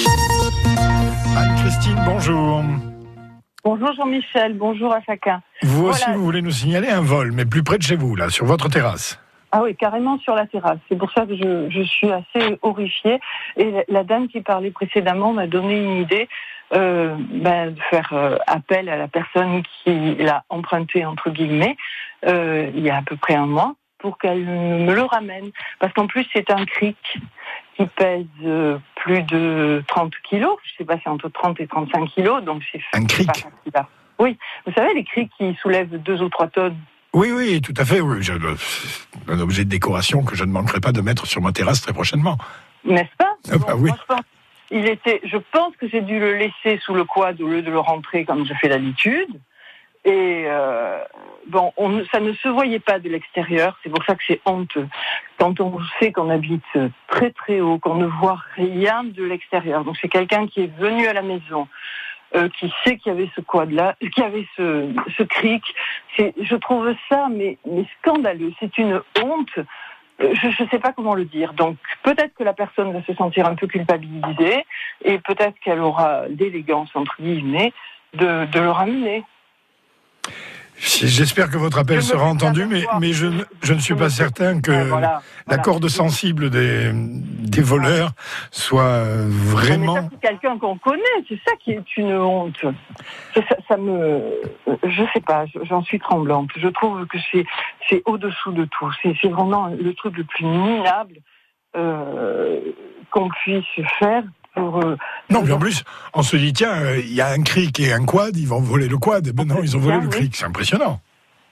Anne-Christine, bonjour. Bonjour Jean-Michel, bonjour à chacun. Vous voilà. aussi, vous voulez nous signaler un vol, mais plus près de chez vous, là, sur votre terrasse. Ah oui, carrément sur la terrasse. C'est pour ça que je, je suis assez horrifiée. Et la, la dame qui parlait précédemment m'a donné une idée euh, ben, de faire euh, appel à la personne qui l'a emprunté, entre guillemets, euh, il y a à peu près un mois, pour qu'elle me le ramène. Parce qu'en plus, c'est un cric qui pèse euh, plus de trente kilos. Je ne sais pas si c'est entre trente et trente-cinq kilos. Donc c'est un cric. Oui, vous savez, les crics qui soulèvent deux ou trois tonnes. Oui, oui, tout à fait. Oui. Je, un objet de décoration que je ne manquerai pas de mettre sur ma terrasse très prochainement. N'est-ce pas? Ah, bah, oui. Moi, je pense, il était, je pense que j'ai dû le laisser sous le quad au lieu de le rentrer comme je fais d'habitude. Et euh, bon, on, ça ne se voyait pas de l'extérieur, c'est pour ça que c'est honteux. Quand on sait qu'on habite très très haut, qu'on ne voit rien de l'extérieur. Donc c'est quelqu'un qui est venu à la maison, euh, qui sait qu'il y avait ce quad-là, qu'il y avait ce, ce cric. C'est, je trouve ça mais, mais scandaleux. C'est une honte. Je ne sais pas comment le dire. Donc peut-être que la personne va se sentir un peu culpabilisée et peut-être qu'elle aura l'élégance, entre guillemets, de, de le ramener. J'espère que votre appel sera entendu, mais, mais je, ne, je ne suis pas certain que voilà, la voilà. corde sensible des, des voleurs soit vraiment... Mais ça, c'est quelqu'un qu'on connaît, c'est ça qui est une honte. Ça, ça me... Je sais pas, j'en suis tremblante. Je trouve que c'est, c'est au-dessous de tout. C'est, c'est vraiment le truc le plus minable euh, qu'on puisse faire. Pour, euh, non, mais en plus, on se dit, tiens, il euh, y a un cric et un quad, ils vont voler le quad. Ben non, ils ont volé le cric, c'est impressionnant.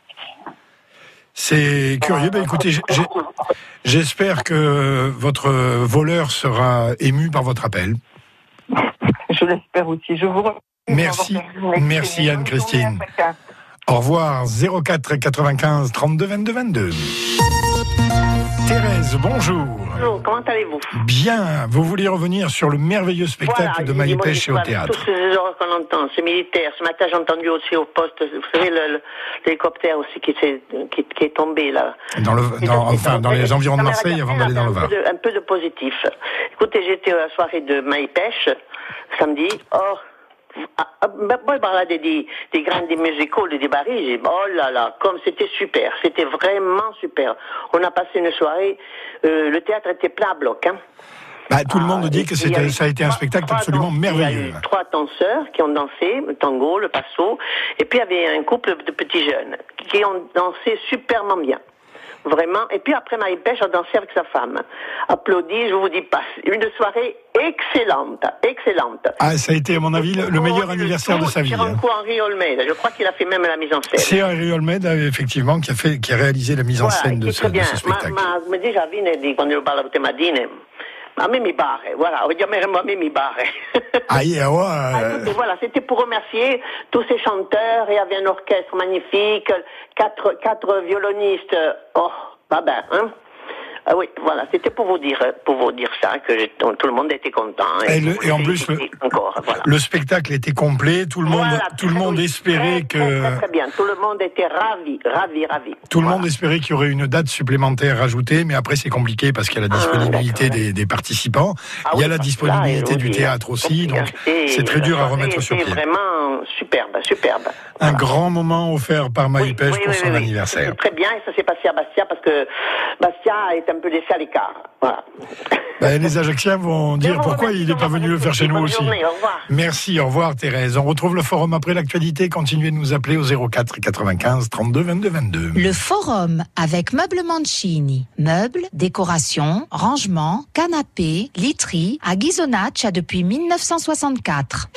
C'est curieux. Ben écoutez, j'ai, j'espère que votre voleur sera ému par votre appel. Je l'espère aussi. Je vous remercie. Merci, merci Anne-Christine. Au revoir, zéro quatre quatre-vingt-quinze trente-deux vingt-deux vingt-deux. Thérèse, bonjour. Bonjour, comment allez-vous? Bien, vous vouliez revenir sur le merveilleux spectacle voilà, de Maïpech et au théâtre. Toutes ces horreurs qu'on entend, ces militaires. Ce matin, j'ai entendu aussi au poste, vous savez, le, le, l'hélicoptère aussi qui, s'est, qui, qui est tombé là. Dans, le, dans, enfin, dans les environs de Marseille avant d'aller dans le Var. Un peu de, un peu de positif. Écoutez, j'étais à la soirée de Maïpech, samedi. Oh, moi, je parlais des, des, des grandes des musicals de Paris, j'ai dit, oh là là, comme c'était super, c'était vraiment super. On a passé une soirée, euh, le théâtre était plein à bloc, hein. Bah, tout le monde ah, dit que c'était, ça a été un spectacle absolument danseurs, merveilleux. Il y a eu trois danseurs qui ont dansé, le tango, le passo, et puis il y avait un couple de petits jeunes qui ont dansé superment bien. Vraiment. Et puis après, Maïpech a dansé avec sa femme. Applaudi, je vous dis pas. Une soirée excellente, excellente. Ah, ça a été, à mon avis, le, le meilleur anniversaire de sa vie. Hein. Henri Olmed. Je crois qu'il a fait même la mise en scène. C'est Henri Olmed, effectivement, qui a fait, qui a réalisé la mise en voilà, scène de ce, de ce spectacle. Ma, ma, déjà, vine, quando io parlo con Madine, a me mi pare, voilà, a me mi pare. Ah, yeah, ouais. Ah, écoutez, voilà, c'était pour remercier tous ces chanteurs, et il y avait un orchestre magnifique, quatre, quatre violonistes, oh, bah ben, hein. Ah oui, voilà, c'était pour vous dire, pour vous dire ça, que tout le monde était content. Et, et, le, et en plus, le, encore, voilà. le spectacle était complet, tout le monde, voilà, tout le monde oui, espérait très, que... Très, très, très bien, tout le monde était ravi, ravi, ravi. Tout voilà. le monde espérait qu'il y aurait une date supplémentaire ajoutée, mais après c'est compliqué parce qu'il y a la disponibilité ah, des, des participants, ah, il y a oui, la disponibilité là, du théâtre aussi, donc c'est très dur à remettre sur pied. C'est vraiment superbe, superbe. Un voilà. grand moment offert par Maïpech oui, oui, pour oui, son oui, anniversaire. Très bien, et ça s'est passé à Bastia parce que Bastia est un peu laissé à l'écart. Voilà. Ben, les Ajacciens vont dire pourquoi il n'est pas venu le faire chez nous aussi. Journée, au revoir. Merci, au revoir Thérèse. On retrouve le forum après l'actualité. Continuez de nous appeler au zéro quatre quatre-vingt-quinze trente-deux vingt-deux vingt-deux. Le forum avec Meubles Mancini. Meubles, décorations, rangements, canapés, literie à Ghisonaccia depuis dix-neuf cent soixante-quatre.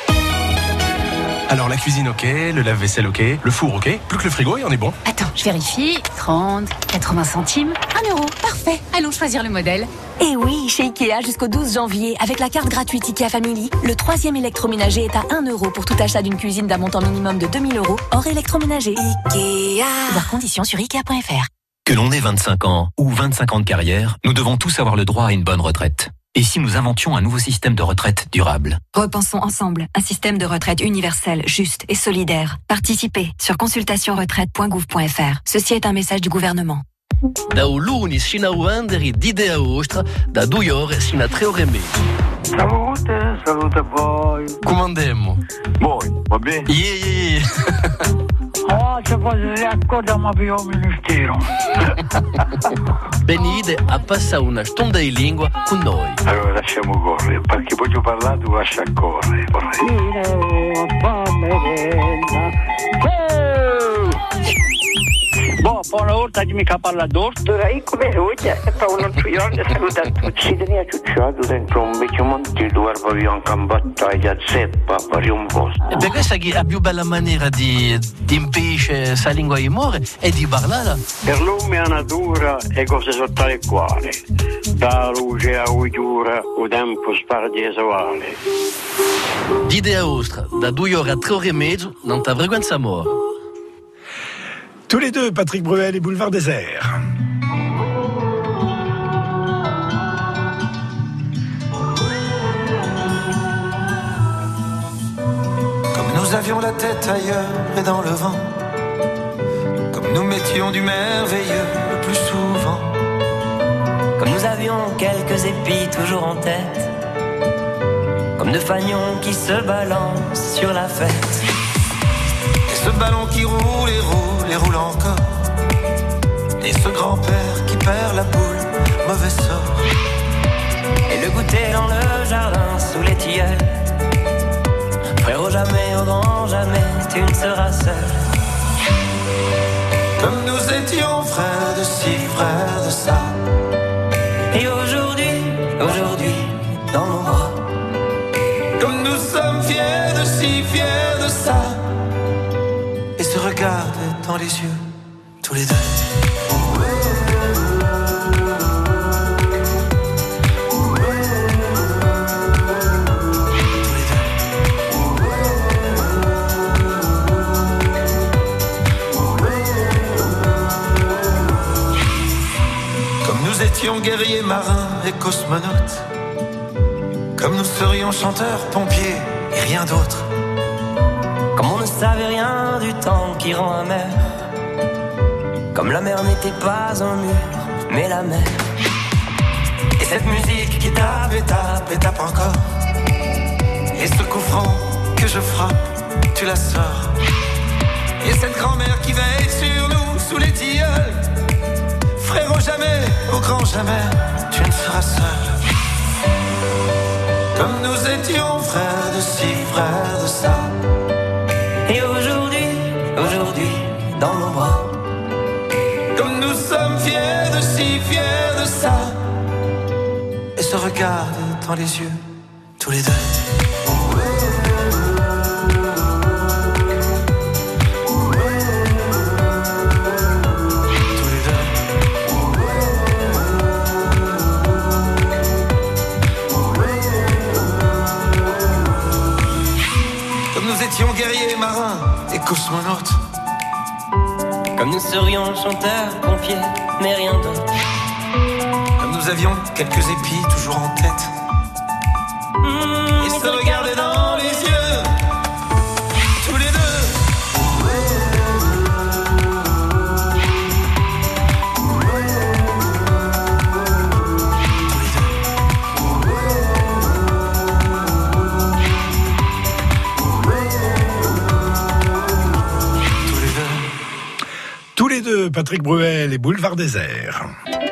Alors la cuisine ok, le lave-vaisselle ok, le four ok, plus que le frigo et on est bon. Attends, je vérifie. trente, quatre-vingts centimes, un euro. Parfait. Allons choisir le modèle. Et oui, chez Ikea jusqu'au douze janvier, avec la carte gratuite Ikea Family, le troisième électroménager est à un euro pour tout achat d'une cuisine d'un montant minimum de deux mille euros, hors électroménager. Ikea. Voir conditions sur ikea point f r. Que l'on ait vingt-cinq ans ou vingt-cinq ans de carrière, nous devons tous avoir le droit à une bonne retraite. Et si nous inventions un nouveau système de retraite durable? Repensons ensemble un système de retraite universel, juste et solidaire. Participez sur consultation retraite point gouv point f r. Ceci est un message du gouvernement. Dau lunis sino au anderi d'idea ostra, da due ore sino a tre ore e mezza. Salute, salute a voi. Come andiamo? Voi, va bene? Yeah, yeah, yeah. Oh, se fosse accordo ma più un ministero. Venite a passare una stonda di lingua con noi. Allora lasciamo correre, perché voglio parlare, tu lascia correre. Boh, buona volta di mica parla d'orto. Dovrei come ruggia e fa uno giorno saluta tutti. Si tenia ciucciato dentro un vecchio montillo, avevo un cambotto e già zeppa, per un posto. E per questa che la più bella maniera di, di impedire questa lingua di amore è di parlare. Per l'uomo la natura è cosa sotto il cuore. Da luce a uiura, o tempo spara di esoale. D'idea ostra, da due ore a tre ore e mezzo, non ta frequenza amore. Tous les deux, Patrick Bruel et Boulevard Désert. Comme nous avions la tête ailleurs et dans le vent, comme nous mettions du merveilleux le plus souvent, comme nous avions quelques épis toujours en tête, comme deux fagnons qui se balancent sur la fête. Et ce ballon qui roule et roule et roule encore, et ce grand-père qui perd la boule, mauvais sort. Et le goûter dans le jardin sous les tilleuls, frérot jamais, au grand jamais, tu ne seras seul. Comme nous étions frères de ci, frères de ça. Et aujourd'hui, aujourd'hui, dans nos bras, comme nous sommes fiers de ci, fiers de ça. Et se regardent dans les yeux, tous les deux. Nous étions guerriers, marins et cosmonautes, comme nous serions chanteurs, pompiers et rien d'autre. Comme on ne savait rien du temps qui rend amer, comme la mer n'était pas un mur, mais la mer. Et cette musique qui tape et tape et tape encore, et ce coup franc que je frappe, tu la sors. Et cette grand-mère qui veille sur nous sous les tilleuls, frérot jamais, au grand jamais, tu ne seras seul. Comme nous étions frères de ci, frères de ça. Et aujourd'hui, aujourd'hui, dans nos bras, comme nous sommes fiers de ci, fiers de ça. Et se regardent dans les yeux, tous les deux. Guerriers, marins et cosmonautes, comme nous serions chanteurs, pompiers, mais rien d'autre. Comme nous avions quelques épis toujours en tête, mmh, et se regarder dans les yeux, tous les deux. Tous les deux, Patrick Bruel et Boulevard Désert.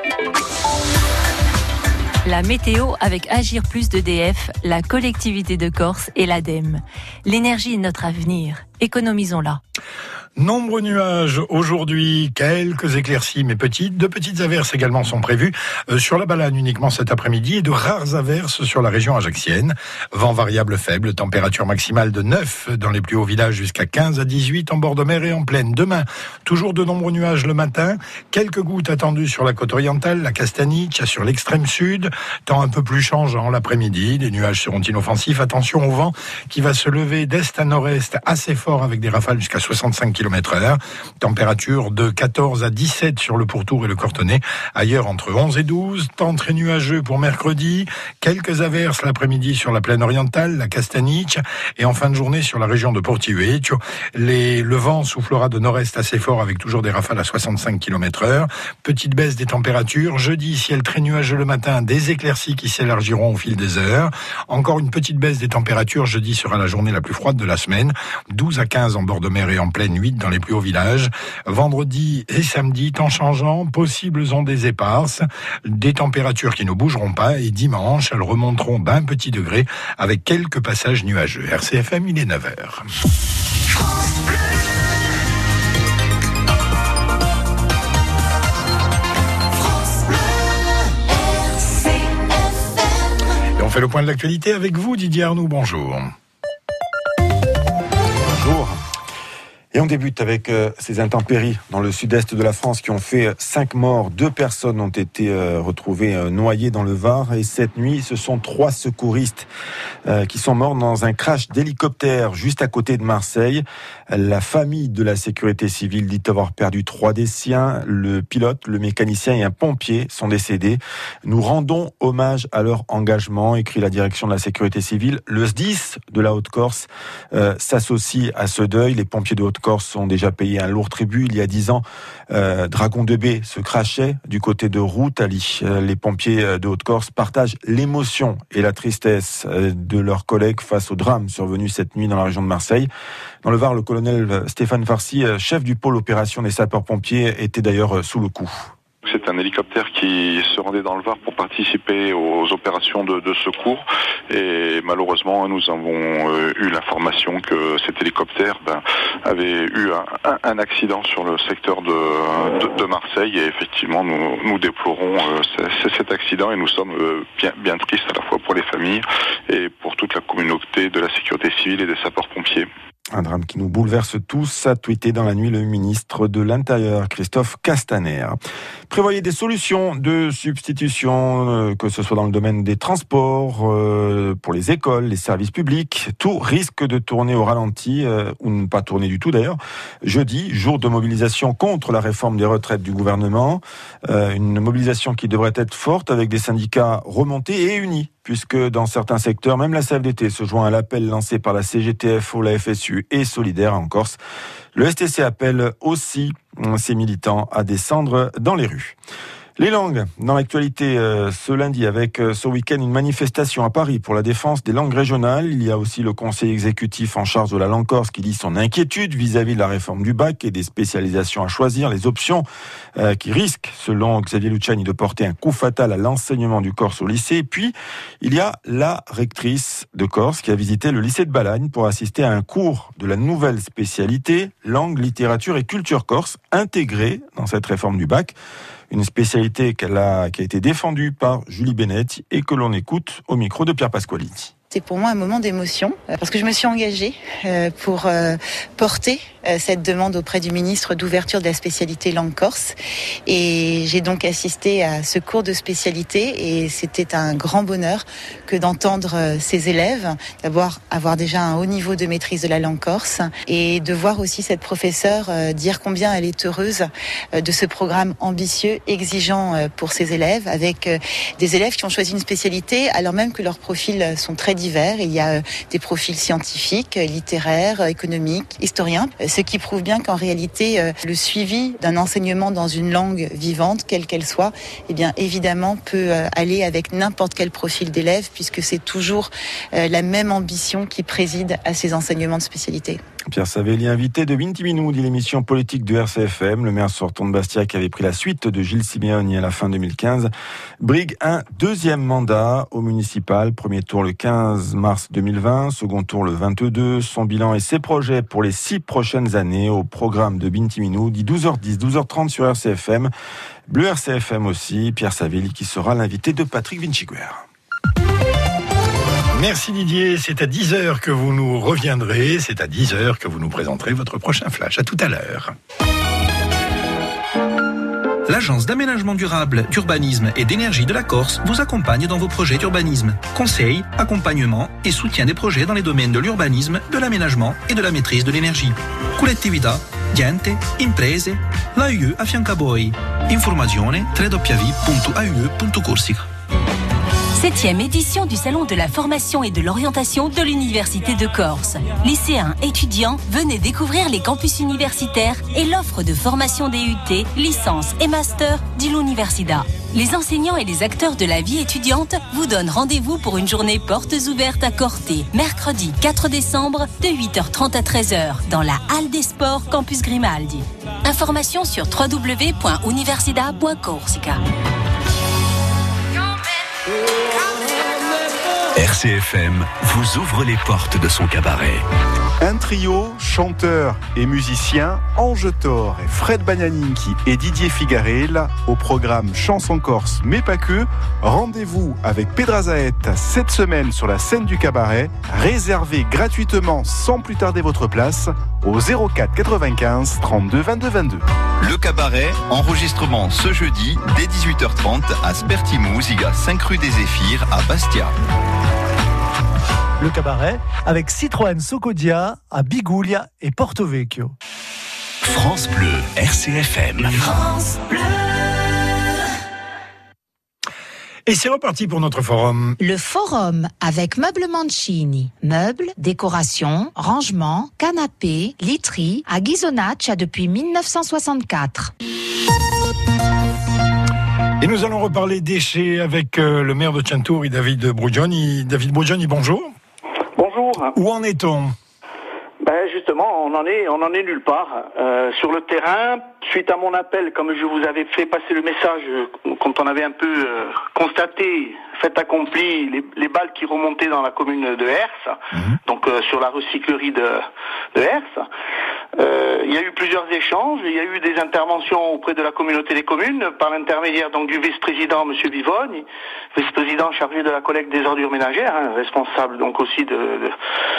La météo avec Agir Plus d'E D F, la collectivité de Corse et l'ADEME. L'énergie est notre avenir. Économisons-la. Nombreux nuages aujourd'hui, quelques éclaircies mais petites. De petites averses également sont prévues euh, sur la Balagne uniquement cet après-midi et de rares averses sur la région ajaxienne. Vent variable faible, température maximale de neuf dans les plus hauts villages jusqu'à quinze à dix-huit en bord de mer et en plaine. Demain, toujours de nombreux nuages le matin, quelques gouttes attendues sur la côte orientale, la Castaniche, sur l'extrême sud, temps un peu plus changeant l'après-midi. Les nuages seront inoffensifs. Attention au vent qui va se lever d'est à nord-est assez fort avec des rafales jusqu'à soixante-cinq kilomètres heure. Température de quatorze à dix-sept sur le pourtour et le Cortenay. Ailleurs entre onze et douze. Temps très nuageux pour mercredi. Quelques averses l'après-midi sur la plaine orientale, la Castaniche. Et en fin de journée sur la région de Portiueccio. Les, le vent soufflera de nord-est assez fort avec toujours des rafales à soixante-cinq kilomètres heure. Petite baisse des températures. Jeudi, ciel très nuageux le matin. Des éclaircies qui s'élargiront au fil des heures. Encore une petite baisse des températures. Jeudi sera la journée la plus froide de la semaine. douze à quinze en bord de mer et en plaine, huit dans les plus hauts villages. Vendredi et samedi, temps changeant, possibles ondes éparses, des températures qui ne bougeront pas et dimanche, elles remonteront d'un petit degré avec quelques passages nuageux. R C F M, il est neuf heures. On fait le point de l'actualité avec vous, Didier Arnoux. Bonjour. Bonjour. Et on débute avec euh, ces intempéries dans le sud-est de la France qui ont fait cinq morts. Deux personnes ont été euh, retrouvées euh, noyées dans le Var. Et cette nuit, ce sont trois secouristes euh, qui sont morts dans un crash d'hélicoptère juste à côté de Marseille. La famille de la sécurité civile dit avoir perdu trois des siens. Le pilote, le mécanicien et un pompier sont décédés. Nous rendons hommage à leur engagement, écrit la direction de la sécurité civile. Le S D I S de la Haute-Corse euh, s'associe à ce deuil. Les pompiers de Haute-Corse ont déjà payé un lourd tribut. Il y a dix ans, euh, Dragon deux B se crachait du côté de Routali. Euh, les pompiers de Haute-Corse partagent l'émotion et la tristesse euh, de leurs collègues face au drame survenu cette nuit dans la région de Marseille. Dans le Var, le colonel Stéphane Farcy, chef du pôle opération des sapeurs-pompiers, était d'ailleurs sous le coup. C'est un hélicoptère qui se rendait dans le Var pour participer aux opérations de, de secours et malheureusement nous avons euh, eu l'information que cet hélicoptère ben, avait eu un, un accident sur le secteur de, de, de Marseille et effectivement nous, nous déplorons euh, cet accident et nous sommes euh, bien, bien tristes à la fois pour les familles et pour toute la communauté de la sécurité civile et des sapeurs-pompiers. Un drame qui nous bouleverse tous, a tweeté dans la nuit le ministre de l'Intérieur, Christophe Castaner. Prévoyez des solutions de substitution, euh, que ce soit dans le domaine des transports, euh, pour les écoles, les services publics. Tout risque de tourner au ralenti, euh, ou ne pas tourner du tout d'ailleurs. Jeudi, jour de mobilisation contre la réforme des retraites du gouvernement. Euh, une mobilisation qui devrait être forte avec des syndicats remontés et unis, puisque dans certains secteurs, même la C F D T se joint à l'appel lancé par la C G T F O, la F S U et Solidaire en Corse. Le S T C appelle aussi ses militants à descendre dans les rues. Les langues, dans l'actualité euh, ce lundi avec euh, ce week-end une manifestation à Paris pour la défense des langues régionales. Il y a aussi le conseil exécutif en charge de la langue corse qui dit son inquiétude vis-à-vis de la réforme du bac et des spécialisations à choisir, les options euh, qui risquent, selon Xavier Luciani, de porter un coup fatal à l'enseignement du corse au lycée. Et puis, il y a la rectrice de Corse qui a visité le lycée de Balagne pour assister à un cours de la nouvelle spécialité langue, littérature et culture corse intégrée dans cette réforme du bac. Une spécialité qu'elle a, qui a été défendue par Julie Bennett et que l'on écoute au micro de Pierre Pasqualini. C'est pour moi un moment d'émotion parce que je me suis engagée pour porter cette demande auprès du ministre d'ouverture de la spécialité langue corse et j'ai donc assisté à ce cours de spécialité et c'était un grand bonheur que d'entendre ces élèves d'abord avoir déjà un haut niveau de maîtrise de la langue corse et de voir aussi cette professeure dire combien elle est heureuse de ce programme ambitieux, exigeant pour ses élèves avec des élèves qui ont choisi une spécialité alors même que leurs profils sont très divers. Il y a des profils scientifiques, littéraires, économiques, historiens, ce qui prouve bien qu'en réalité, le suivi d'un enseignement dans une langue vivante, quelle qu'elle soit, eh bien évidemment peut aller avec n'importe quel profil d'élève puisque c'est toujours la même ambition qui préside à ces enseignements de spécialité. Pierre Savelli, invité de Vintimino, dit l'émission politique de R C F M. Le maire sortant de Bastia, qui avait pris la suite de Gilles Simeoni à la fin deux mille quinze, brigue un deuxième mandat au municipal. Premier tour le quinze mars deux mille vingt, second tour le vingt-deux. Son bilan et ses projets pour les six prochaines années au programme de Vintimino, dit douze heures dix, douze heures trente sur R C F M. Bleu R C F M aussi. Pierre Savelli qui sera l'invité de Patrick Vinciguer. Merci Didier, c'est à dix heures que vous nous reviendrez, c'est à dix heures que vous nous présenterez votre prochain flash. À tout à l'heure. L'Agence d'aménagement durable, d'urbanisme et d'énergie de la Corse vous accompagne dans vos projets d'urbanisme. Conseil, accompagnement et soutien des projets dans les domaines de l'urbanisme, de l'aménagement et de la maîtrise de l'énergie. Collettività, gente, imprese, l'A U E affianca voi. Informazione w w w punto a u e punto corsica. Septième édition du Salon de la formation et de l'orientation de l'Université de Corse. Lycéens, étudiants, venez découvrir les campus universitaires et l'offre de formation D U T, licence et master d'Università. Les enseignants et les acteurs de la vie étudiante vous donnent rendez-vous pour une journée portes ouvertes à Corté, mercredi quatre décembre de huit heures trente à treize heures dans la Halle des Sports Campus Grimaldi. Informations sur w w w point università point corsica. R C F M vous ouvre les portes de son cabaret. Un trio, chanteur et musicien, Ange Thor et Fred Bagnaninki et Didier Figarel, au programme Chanson Corse, mais pas que. Rendez-vous avec Pedrazaet cette semaine sur la scène du cabaret. Réservez gratuitement, sans plus tarder votre place, au zéro quatre quatre-vingt-quinze trente-deux vingt-deux vingt-deux. Le cabaret, enregistrement ce jeudi dès dix-huit heures trente à Spertimouziga, cinq rue des Zéphyrs à Bastia. Le cabaret avec Citroën Socodia à Biguglia et Porto Vecchio. France Bleu, R C F M. France Bleu. Et c'est reparti pour notre forum. Le forum avec Meubles Mancini. Meubles, décorations, rangements, canapés, literie à Ghisonaccia depuis dix-neuf cent soixante-quatre. Et nous allons reparler déchets avec euh, le maire de Centauri, David Brugioni. David Brugioni, bonjour. Bonjour. Où en est-on ? Ben justement, on en est, on en est nulle part. Euh, sur le terrain, suite à mon appel, comme je vous avais fait passer le message, euh, quand on avait un peu euh, constaté, fait accompli, les, les balles qui remontaient dans la commune de Hers, mmh. donc euh, sur la recyclerie de, de Hers, euh, il y a eu plusieurs échanges, il y a eu des interventions auprès de la communauté des communes, par l'intermédiaire donc du vice-président, monsieur Vivogne, vice-président chargé de la collecte des ordures ménagères, hein, responsable donc aussi de, de,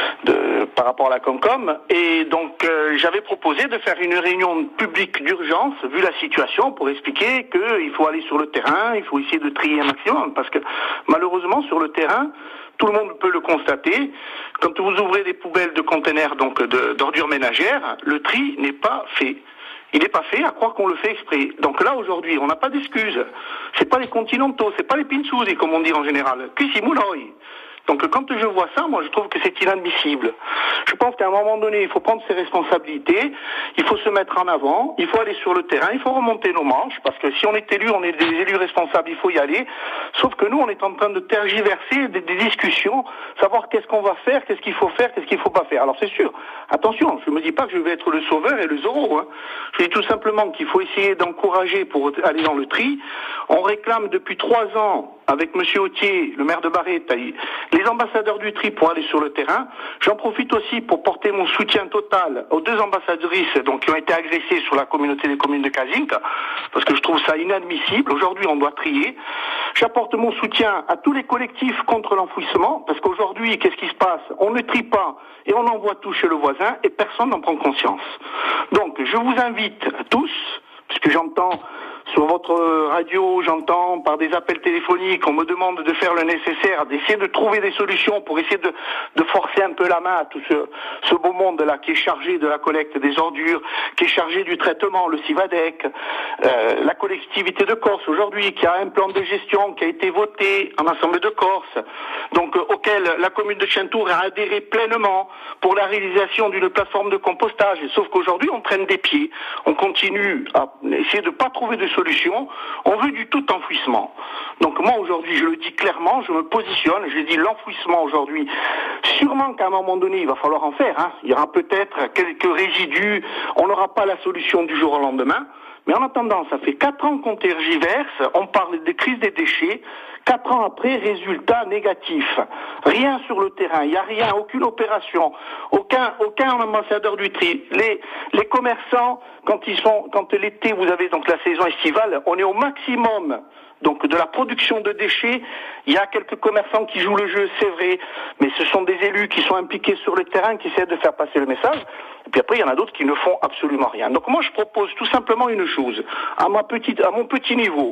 de par rapport à la Comcom, et donc euh, j'avais proposé de faire une réunion publique d'urgence, vu la situation, pour expliquer qu'il faut aller sur le terrain, il faut essayer de trier un maximum, parce que malheureusement sur le terrain, tout le monde peut le constater, quand vous ouvrez des poubelles de containers donc de, d'ordures ménagères, le tri n'est pas fait. Il n'est pas fait, à croire qu'on le fait exprès. Donc là, aujourd'hui, on n'a pas d'excuses. C'est pas les continentaux, c'est pas les pinzousi, comme on dit en général. Qui si mouloi. Donc quand je vois ça, moi je trouve que c'est inadmissible. Je pense qu'à un moment donné, il faut prendre ses responsabilités, il faut se mettre en avant, il faut aller sur le terrain, il faut remonter nos manches, parce que si on est élu, on est des élus responsables, il faut y aller. Sauf que nous, on est en train de tergiverser des, des discussions, savoir qu'est-ce qu'on va faire, qu'est-ce qu'il faut faire, qu'est-ce qu'il faut pas faire. Alors c'est sûr, attention, je me dis pas que je vais être le sauveur et le Zorro, hein. Je dis tout simplement qu'il faut essayer d'encourager pour aller dans le tri. On réclame depuis trois ans, avec monsieur Autier, le maire de Barrette, les ambassadeurs du tri pour aller sur le terrain. J'en profite aussi pour porter mon soutien total aux deux ambassadrices donc, qui ont été agressées sur la communauté des communes de Kazinka, parce que je trouve ça inadmissible. Aujourd'hui, on doit trier. J'apporte mon soutien à tous les collectifs contre l'enfouissement, parce qu'aujourd'hui, qu'est-ce qui se passe ? On ne trie pas et on envoie tout chez le voisin et personne n'en prend conscience. Donc, je vous invite tous, puisque j'entends sur votre radio, j'entends par des appels téléphoniques, on me demande de faire le nécessaire, d'essayer de trouver des solutions pour essayer de, de forcer un peu la main à tout ce, ce beau monde-là qui est chargé de la collecte des ordures, qui est chargé du traitement, le Civadec, euh, la collectivité de Corse aujourd'hui qui a un plan de gestion qui a été voté en Assemblée de Corse, donc euh, auquel la commune de Centauri a adhéré pleinement pour la réalisation d'une plateforme de compostage. Sauf qu'aujourd'hui, on traîne des pieds, on continue à essayer de ne pas trouver de solution. On veut du tout enfouissement. Donc moi aujourd'hui, je le dis clairement, je me positionne, je dis l'enfouissement aujourd'hui, sûrement qu'à un moment donné, il va falloir en faire. Hein. Il y aura peut-être quelques résidus, on n'aura pas la solution du jour au lendemain. Mais en attendant, ça fait quatre ans qu'on tergiverse, on parle des crises des déchets, quatre ans après, résultat négatif. Rien sur le terrain, il n'y a rien, aucune opération, aucun, aucun ambassadeur du tri. Les, les commerçants, quand ils sont, quand l'été, vous avez donc la saison estivale, on est au maximum. Donc de la production de déchets, il y a quelques commerçants qui jouent le jeu, c'est vrai, mais ce sont des élus qui sont impliqués sur le terrain, qui essaient de faire passer le message, et puis après il y en a d'autres qui ne font absolument rien. Donc moi je propose tout simplement une chose, à ma petite, à mon petit niveau.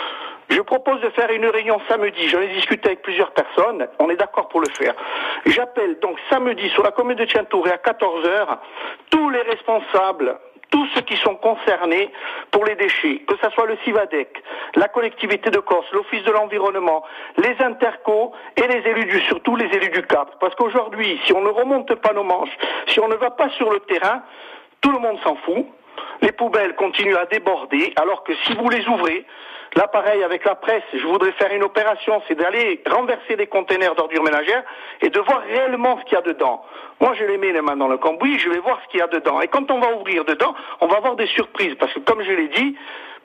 Je propose de faire une réunion samedi, j'en ai discuté avec plusieurs personnes, on est d'accord pour le faire. J'appelle donc samedi sur la commune de Centauri à quatorze heures, tous les responsables, tous ceux qui sont concernés pour les déchets, que ce soit le Civadec, la collectivité de Corse, l'Office de l'environnement, les intercos et les élus du, surtout les élus du Cap. Parce qu'aujourd'hui, si on ne remonte pas nos manches, si on ne va pas sur le terrain, tout le monde s'en fout. Les poubelles continuent à déborder, alors que si vous les ouvrez, là pareil avec la presse, je voudrais faire une opération, c'est d'aller renverser des containers d'ordures ménagères et de voir réellement ce qu'il y a dedans. Moi je les mets les mains dans le cambouis, je vais voir ce qu'il y a dedans. Et quand on va ouvrir dedans, on va avoir des surprises, parce que comme je l'ai dit,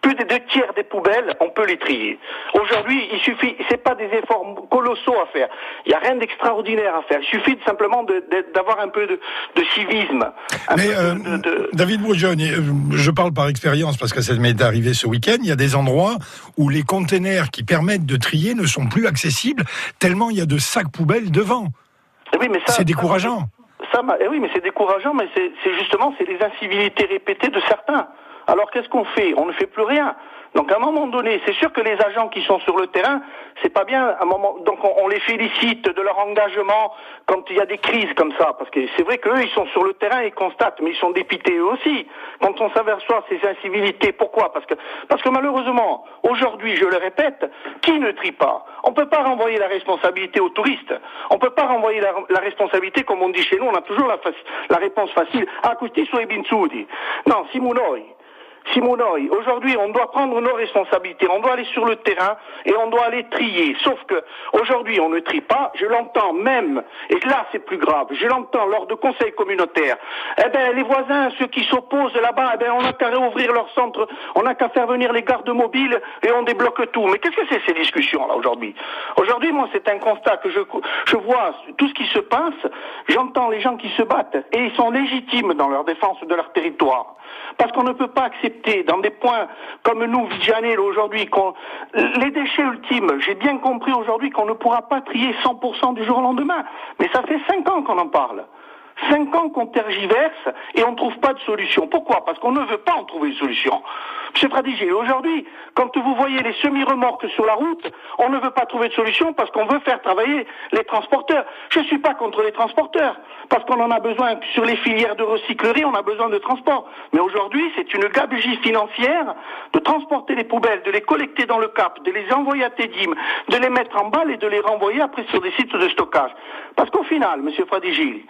plus de deux tiers des poubelles, on peut les trier. Aujourd'hui, il suffit, c'est pas des efforts colossaux à faire. Il n'y a rien d'extraordinaire à faire. Il suffit de, simplement de, de, d'avoir un peu de, de civisme. Mais euh, de, de... David Bourgeon, je parle par expérience parce que ça m'est arrivé ce week-end. Il y a des endroits où les containers qui permettent de trier ne sont plus accessibles tellement il y a de sacs poubelles devant. Oui, mais ça, c'est décourageant. Ça, ça, oui, mais c'est décourageant, mais c'est, c'est justement c'est les incivilités répétées de certains. Alors qu'est-ce qu'on fait? On ne fait plus rien. Donc à un moment donné, c'est sûr que les agents qui sont sur le terrain, c'est pas bien. À un moment, donc on, on les félicite de leur engagement quand il y a des crises comme ça, parce que c'est vrai qu'eux ils sont sur le terrain et constatent, mais ils sont dépités eux aussi. Quand on s'aperçoit ces incivilités, pourquoi? Parce que parce que malheureusement, aujourd'hui, je le répète, qui ne trie pas? On peut pas renvoyer la responsabilité aux touristes. On peut pas renvoyer la, la responsabilité comme on dit chez nous. On a toujours la, la réponse facile. Ah, questi sono i binzudi. Non, siamo noi. Simonoi, aujourd'hui, on doit prendre nos responsabilités, on doit aller sur le terrain et on doit aller trier. Sauf que aujourd'hui, on ne trie pas. Je l'entends même, et là, c'est plus grave. Je l'entends lors de conseils communautaires. Eh ben, les voisins, ceux qui s'opposent là-bas, eh ben, on n'a qu'à réouvrir leur centre, on n'a qu'à faire venir les gardes mobiles et on débloque tout. Mais qu'est-ce que c'est ces discussions-là aujourd'hui? Aujourd'hui, moi, c'est un constat que je, je vois tout ce qui se passe. J'entends les gens qui se battent et ils sont légitimes dans leur défense de leur territoire. Parce qu'on ne peut pas accepter, dans des points comme nous, Vigianello, aujourd'hui, qu'on... les déchets ultimes, j'ai bien compris aujourd'hui qu'on ne pourra pas trier cent pour cent du jour au lendemain. Mais ça fait cinq ans qu'on en parle. Cinq ans qu'on tergiverse et on ne trouve pas de solution. Pourquoi? Parce qu'on ne veut pas en trouver une solution. Monsieur Fradigé, aujourd'hui, quand vous voyez les semi-remorques sur la route, on ne veut pas trouver de solution parce qu'on veut faire travailler les transporteurs. Je ne suis pas contre les transporteurs, parce qu'on en a besoin sur les filières de recyclerie, on a besoin de transport. Mais aujourd'hui, c'est une gabegie financière de transporter les poubelles, de les collecter dans le Cap, de les envoyer à Tédim, de les mettre en balle et de les renvoyer après sur des sites de stockage. Parce qu'au final, monsieur Fradigé,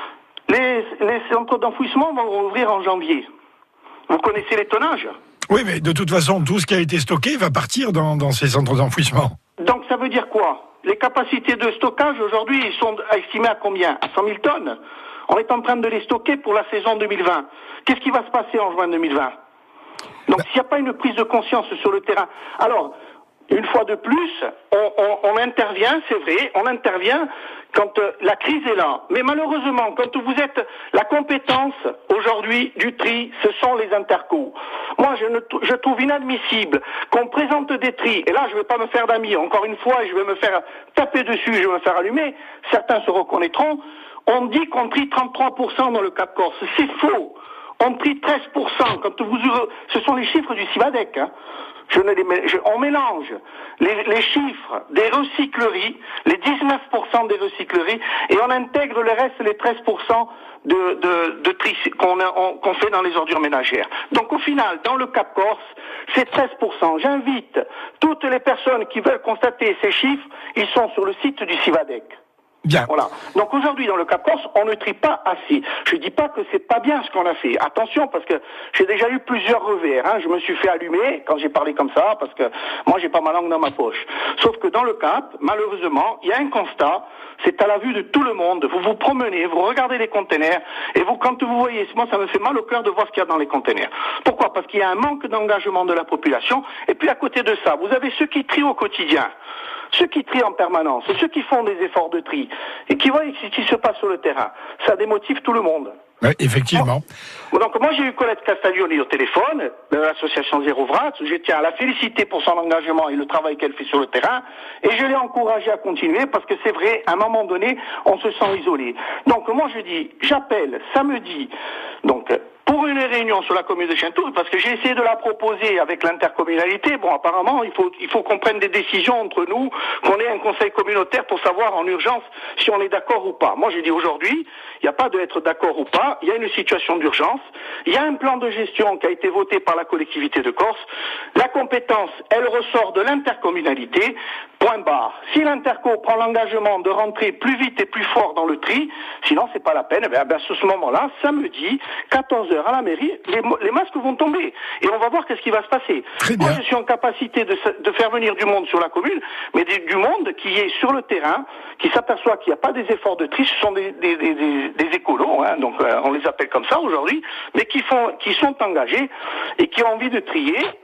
Les, les centres d'enfouissement vont ouvrir en janvier. Vous connaissez les tonnages? Oui, mais de toute façon, tout ce qui a été stocké va partir dans, dans ces centres d'enfouissement. Donc ça veut dire quoi? Les capacités de stockage aujourd'hui ils sont estimées à combien? À cent mille tonnes. On est en train de les stocker pour la saison deux mille vingt. Qu'est-ce qui va se passer en juin deux mille vingt? Donc bah... s'il n'y a pas une prise de conscience sur le terrain... Alors, une fois de plus, on, on, on intervient, c'est vrai, on intervient quand euh, la crise est là. Mais malheureusement, quand vous êtes la compétence aujourd'hui du tri, ce sont les intercos. Moi, je, ne, je trouve inadmissible qu'on présente des tris, et là, je ne vais pas me faire d'amis, encore une fois, et je vais me faire taper dessus, je vais me faire allumer, certains se reconnaîtront, on dit qu'on trie trente-trois pour cent dans le Cap Corse. C'est faux. On trie treize pour cent. Quand vous, ce sont les chiffres du Civadec, hein. Je ne les, je, on mélange les, les chiffres des recycleries, les dix-neuf pour cent des recycleries, et on intègre le reste, les treize pour cent de, de, de tri qu'on, a, on, qu'on fait dans les ordures ménagères. Donc au final, dans le Cap Corse, c'est treize pour cent. J'invite toutes les personnes qui veulent constater ces chiffres, ils sont sur le site du Civadec. Bien. Voilà. Donc aujourd'hui, dans le Cap Corse, on ne trie pas assez. Je dis pas que c'est pas bien ce qu'on a fait. Attention, parce que j'ai déjà eu plusieurs revers. Hein. Je me suis fait allumer quand j'ai parlé comme ça, parce que moi, j'ai pas ma langue dans ma poche. Sauf que dans le Cap, malheureusement, il y a un constat. C'est à la vue de tout le monde. Vous vous promenez, vous regardez les containers, et vous, quand vous voyez, moi, ça me fait mal au cœur de voir ce qu'il y a dans les containers. Pourquoi? Parce qu'il y a un manque d'engagement de la population. Et puis à côté de ça, vous avez ceux qui trient au quotidien. Ceux qui trient en permanence, ceux qui font des efforts de tri et qui voient ce qui se passe sur le terrain, ça démotive tout le monde. Oui, effectivement. Bon, donc moi j'ai eu Colette Castaglioni au téléphone de l'association Zéro Vrat. Je tiens à la féliciter pour son engagement et le travail qu'elle fait sur le terrain, et je l'ai encouragée à continuer parce que c'est vrai, à un moment donné, on se sent isolé. Donc moi je dis, j'appelle samedi, donc pour une réunion sur la commune de Chintoul, parce que j'ai essayé de la proposer avec l'intercommunalité. Bon, apparemment, il faut, il faut qu'on prenne des décisions entre nous, qu'on ait un conseil communautaire pour savoir en urgence si on est d'accord ou pas. Moi, j'ai dit aujourd'hui, il n'y a pas de être d'accord ou pas, il y a une situation d'urgence, il y a un plan de gestion qui a été voté par la collectivité de Corse. La compétence, elle ressort de l'intercommunalité, point barre. Si l'interco prend l'engagement de rentrer plus vite et plus fort dans le tri, sinon c'est pas la peine, eh bien, à ce moment-là, samedi, quatorze heures à la mairie, les, les masques vont tomber. Et on va voir qu'est-ce qui va se passer. Moi, je suis en capacité de, de faire venir du monde sur la commune, mais du, du monde qui est sur le terrain, qui s'aperçoit qu'il n'y a pas des efforts de tri, ce sont des, des, des, des, des écolos, hein, donc euh, on les appelle comme ça aujourd'hui, mais qui, font, qui sont engagés et qui ont envie de trier.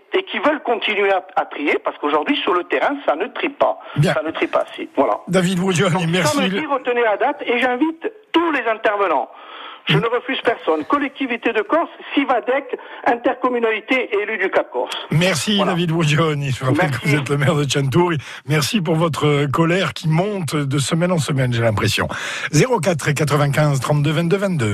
et qui veulent continuer à, à trier, parce qu'aujourd'hui, sur le terrain, ça ne trie pas. Bien. Ça ne trie pas assez. Voilà. David Bourgioni, merci. Samedi, retenez la date, et j'invite tous les intervenants. Je ne refuse personne. Collectivité de Corse, Civadec, intercommunalité et élu du Cap Corse. Merci voilà. David Bourgioni. Je rappelle Merci. que vous êtes le maire de Ciantouri. Merci pour votre colère qui monte de semaine en semaine, j'ai l'impression. zéro quatre quatre-vingt-quinze trente-deux vingt-deux vingt-deux.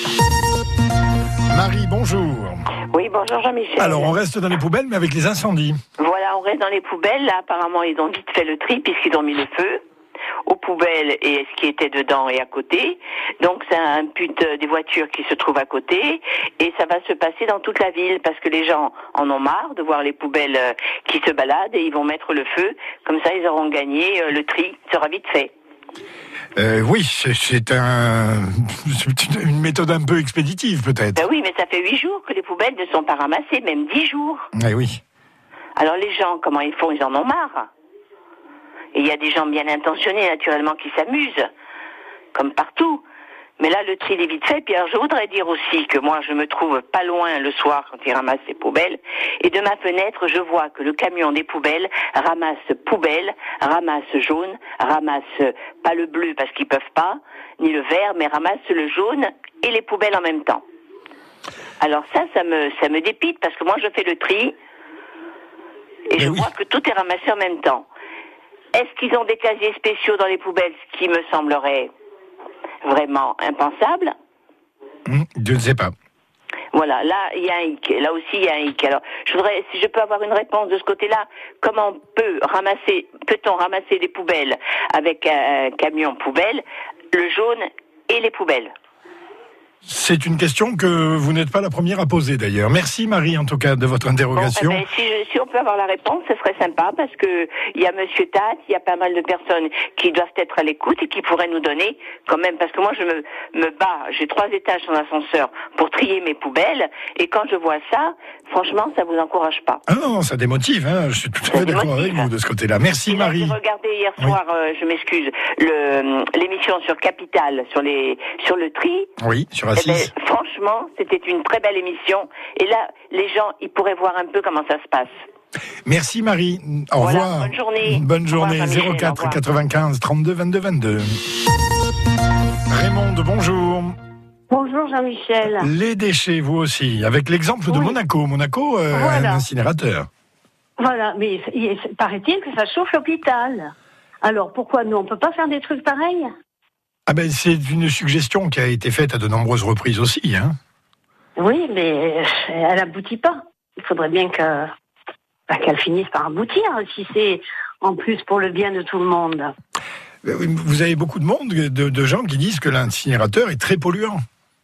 Marie, bonjour. Oui, bonjour Jean-Michel. Alors, on reste dans les poubelles, mais avec les incendies. Voilà, on reste dans les poubelles. Là, apparemment, ils ont vite fait le tri puisqu'ils ont mis le feu aux poubelles et ce qui était dedans et à côté. Donc ça impute des voitures qui se trouvent à côté et ça va se passer dans toute la ville parce que les gens en ont marre de voir les poubelles qui se baladent et ils vont mettre le feu. Comme ça, ils auront gagné, le tri sera vite fait. Euh, oui, c'est, c'est, un, c'est une méthode un peu expéditive peut-être. Ben oui, mais ça fait huit jours que les poubelles ne sont pas ramassées, même dix jours. Eh oui. Alors les gens, comment ils font? Ils en ont marre. Et il y a des gens bien intentionnés, naturellement, qui s'amusent, comme partout. Mais là, le tri est vite fait. Puis alors, je voudrais dire aussi que moi, je me trouve pas loin le soir quand ils ramassent les poubelles. Et de ma fenêtre, je vois que le camion des poubelles ramasse poubelles, ramasse jaune, ramasse pas le bleu parce qu'ils peuvent pas, ni le vert, mais ramasse le jaune et les poubelles en même temps. Alors ça, ça me, ça me dépite parce que moi, je fais le tri et je oui. vois que tout est ramassé en même temps. Est-ce qu'ils ont des casiers spéciaux dans les poubelles, ce qui me semblerait vraiment impensable? Mmh, je ne sais pas. Voilà, là, il y a un hic. Là aussi, il y a un hic. Alors, je voudrais, si je peux avoir une réponse de ce côté-là, comment peut ramasser, peut-on ramasser les poubelles avec un camion poubelle, le jaune et les poubelles? C'est une question que vous n'êtes pas la première à poser d'ailleurs. Merci Marie en tout cas de votre interrogation. Bon, eh ben, si, je, si on peut avoir la réponse, ce serait sympa parce que il y a Monsieur Tat, il y a pas mal de personnes qui doivent être à l'écoute et qui pourraient nous donner quand même, parce que moi je me, me bats, j'ai trois étages en ascenseur pour trier mes poubelles et quand je vois ça, franchement ça vous encourage pas. Ah non, ça démotive, hein. Je suis tout à fait d'accord avec vous de ce côté-là. Merci là, Marie. J'ai regardé hier soir, oui. euh, je m'excuse, le, l'émission sur Capital, sur les, sur le tri. Oui, sur Eh ben, franchement, c'était une très belle émission. Et là, les gens, ils pourraient voir un peu comment ça se passe. Merci Marie. Au voilà, revoir. Bonne journée. Bonne journée. zéro quatre quatre-vingt-quinze trente-deux vingt-deux vingt-deux. Raymond, bonjour. Bonjour Jean-Michel. Les déchets, vous aussi, avec l'exemple oui. de Monaco. Monaco, euh, voilà. un incinérateur. Voilà, mais il, paraît-il que ça chauffe l'hôpital. Alors pourquoi nous, on ne peut pas faire des trucs pareils? Ah ben, c'est une suggestion qui a été faite à de nombreuses reprises aussi, hein. Oui, mais elle n'aboutit pas. Il faudrait bien que, bah, qu'elle finisse par aboutir, si c'est en plus pour le bien de tout le monde. Vous avez beaucoup de monde, de, de gens qui disent que l'incinérateur est très polluant.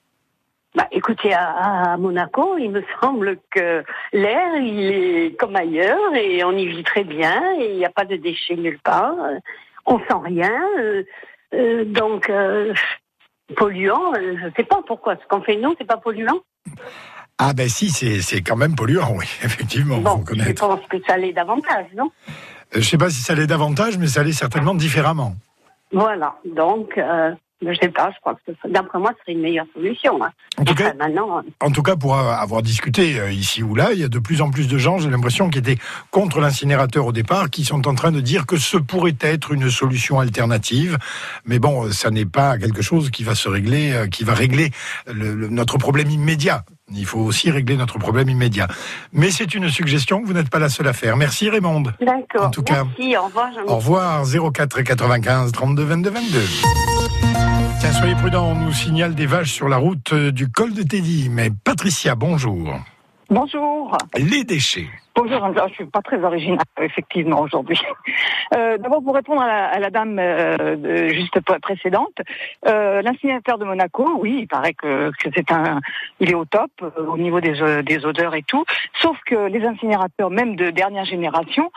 Bah, écoutez, à, à Monaco, il me semble que l'air, il est comme ailleurs, et on y vit très bien, et il n'y a pas de déchets nulle part. On sent rien. Euh, Euh, donc, euh, polluant, euh, je ne sais pas pourquoi. Ce qu'on fait nous, c'est pas polluant. Ah ben si, c'est, c'est quand même polluant, oui, effectivement. Bon, faut connaître. Je pense que ça l'est davantage, non? euh, Je ne sais pas si ça l'est davantage, mais ça l'est certainement différemment. Voilà, donc... Euh... Je ne sais pas, je crois que d'après moi, ce serait une meilleure solution. Hein. En, tout cas, maintenant, en tout cas, pour avoir discuté euh, ici ou là, il y a de plus en plus de gens, j'ai l'impression, qui étaient contre l'incinérateur au départ, qui sont en train de dire que ce pourrait être une solution alternative. Mais bon, ça n'est pas quelque chose qui va se régler, euh, qui va régler le, le, notre problème immédiat. Il faut aussi régler notre problème immédiat. Mais c'est une suggestion que vous n'êtes pas la seule à faire. Merci Raymond. D'accord. En tout cas, merci. Au revoir. Au revoir. zéro quatre quatre-vingt-quinze trente-deux vingt-deux vingt-deux. Tiens, soyez prudents, on nous signale des vaches sur la route du col de Teddy. Mais Patricia, bonjour. Bonjour. Les déchets. Bonjour, je ne suis pas très originale, effectivement, aujourd'hui. Euh, d'abord, pour répondre à la, à la dame euh, de, juste précédente, euh, l'incinérateur de Monaco, oui, il paraît que, que c'est un, il est au top euh, au niveau des, euh, des odeurs et tout, sauf que les incinérateurs, même de dernière génération,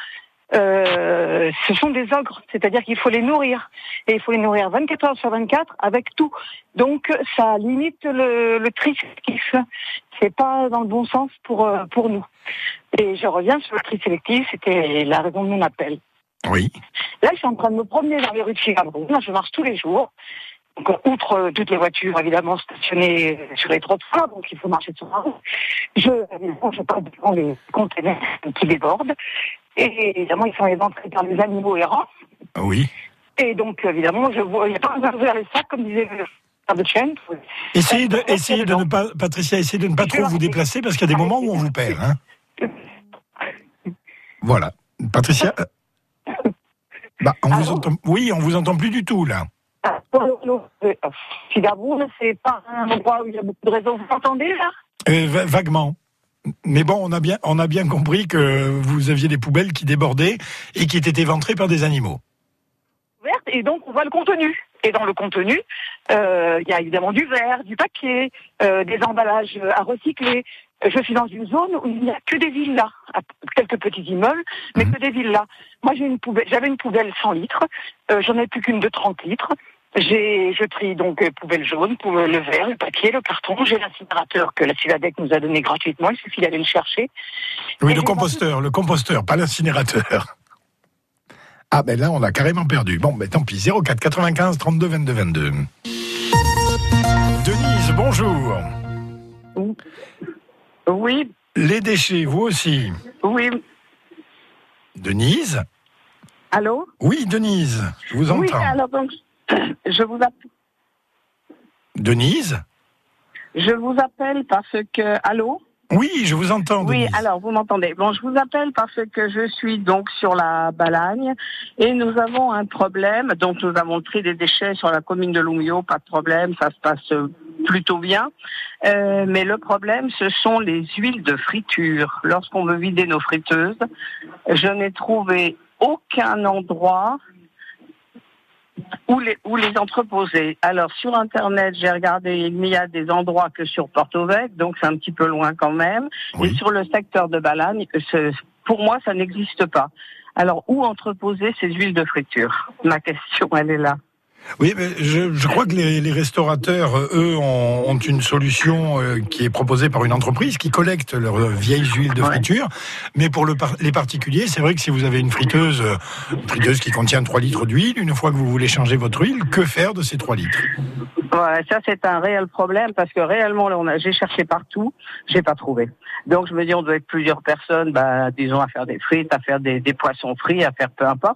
Euh, ce sont des ogres, c'est-à-dire qu'il faut les nourrir. Et il faut les nourrir vingt-quatre heures sur vingt-quatre avec tout. Donc ça limite le, le tri sélectif. C'est pas dans le bon sens pour, pour nous. Et je reviens sur le tri sélectif, c'était la raison de mon appel. Oui. Là, je suis en train de me promener dans les rues de Chicago. Moi, je marche tous les jours. Donc, outre toutes les voitures, évidemment, stationnées sur les trottoirs, donc il faut marcher sur la route, je, évidemment, je passe devant les conteneurs qui débordent. Et évidemment, ils sont les entrées par les animaux errants. Oui. Et donc, évidemment, je vois, il n'y a pas besoin d'ouvrir les sacs, comme disait le de chaîne. Essayez de, essayez de ne pas, Patricia, essayez de ne pas trop vous déplacer, parce qu'il y a des moments où on vous perd, hein. Voilà. Patricia, euh... bah, on vous entend, oui, on vous entend plus du tout, là. Figabourne, c'est pas un endroit où il y a beaucoup de réseaux. Vous m'entendez, là? Euh, va- vaguement. Mais bon, on a bien, on a bien compris que vous aviez des poubelles qui débordaient et qui étaient éventrées par des animaux. Et donc, on voit le contenu. Et dans le contenu, euh, il y a évidemment du verre, du papier, euh, des emballages à recycler. Je suis dans une zone où il n'y a que des villas, quelques petits immeubles, mais mmh. que des villas. Moi, j'ai une poubelle, j'avais une poubelle cent litres, euh, j'en ai plus qu'une de trente litres. J'ai, je trie donc euh, poubelle jaune, poubelle, le verre, le papier, le carton. J'ai l'incinérateur que la Ciladec nous a donné gratuitement. Il suffit d'aller le chercher. Oui, Et le composteur, pensé... le composteur, pas l'incinérateur. Ah ben là, on a carrément perdu. Bon, ben tant pis. zéro quatre quatre-vingt-quinze trente-deux vingt-deux vingt-deux. Denise, bonjour. Oui. Les déchets, vous aussi. Oui. Denise. Allô? Oui, Denise, je vous entends. Oui, alors donc, je vous appelle. Denise? Je vous appelle parce que... Allô? Oui, je vous entends, Oui, Denise. alors, vous m'entendez. Bon, je vous appelle parce que je suis donc sur la Balagne et nous avons un problème. Donc, nous avons le tri des déchets sur la commune de Loumio, pas de problème, ça se passe plutôt bien. Euh, mais le problème, ce sont les huiles de friture. Lorsqu'on veut vider nos friteuses, je n'ai trouvé aucun endroit où les, où les entreposer. Alors, sur Internet, j'ai regardé, il n'y a des endroits que sur Porto-Vecchio, donc c'est un petit peu loin quand même. Oui. Et sur le secteur de Balagne, pour moi, ça n'existe pas. Alors, où entreposer ces huiles de friture? Ma question, elle est là. Oui, mais je, je crois que les, les restaurateurs, eux, ont, ont une solution euh, qui est proposée par une entreprise qui collecte leurs vieilles huiles de friture. Ouais. Mais pour le, les particuliers, c'est vrai que si vous avez une friteuse, une friteuse qui contient trois litres d'huile, une fois que vous voulez changer votre huile, que faire de ces trois litres? Ouais, ça c'est un réel problème parce que réellement, là, on a, j'ai cherché partout, j'ai pas trouvé. Donc je me dis, on doit être plusieurs personnes, bah, disons, à faire des frites, à faire des, des poissons frits, à faire peu importe.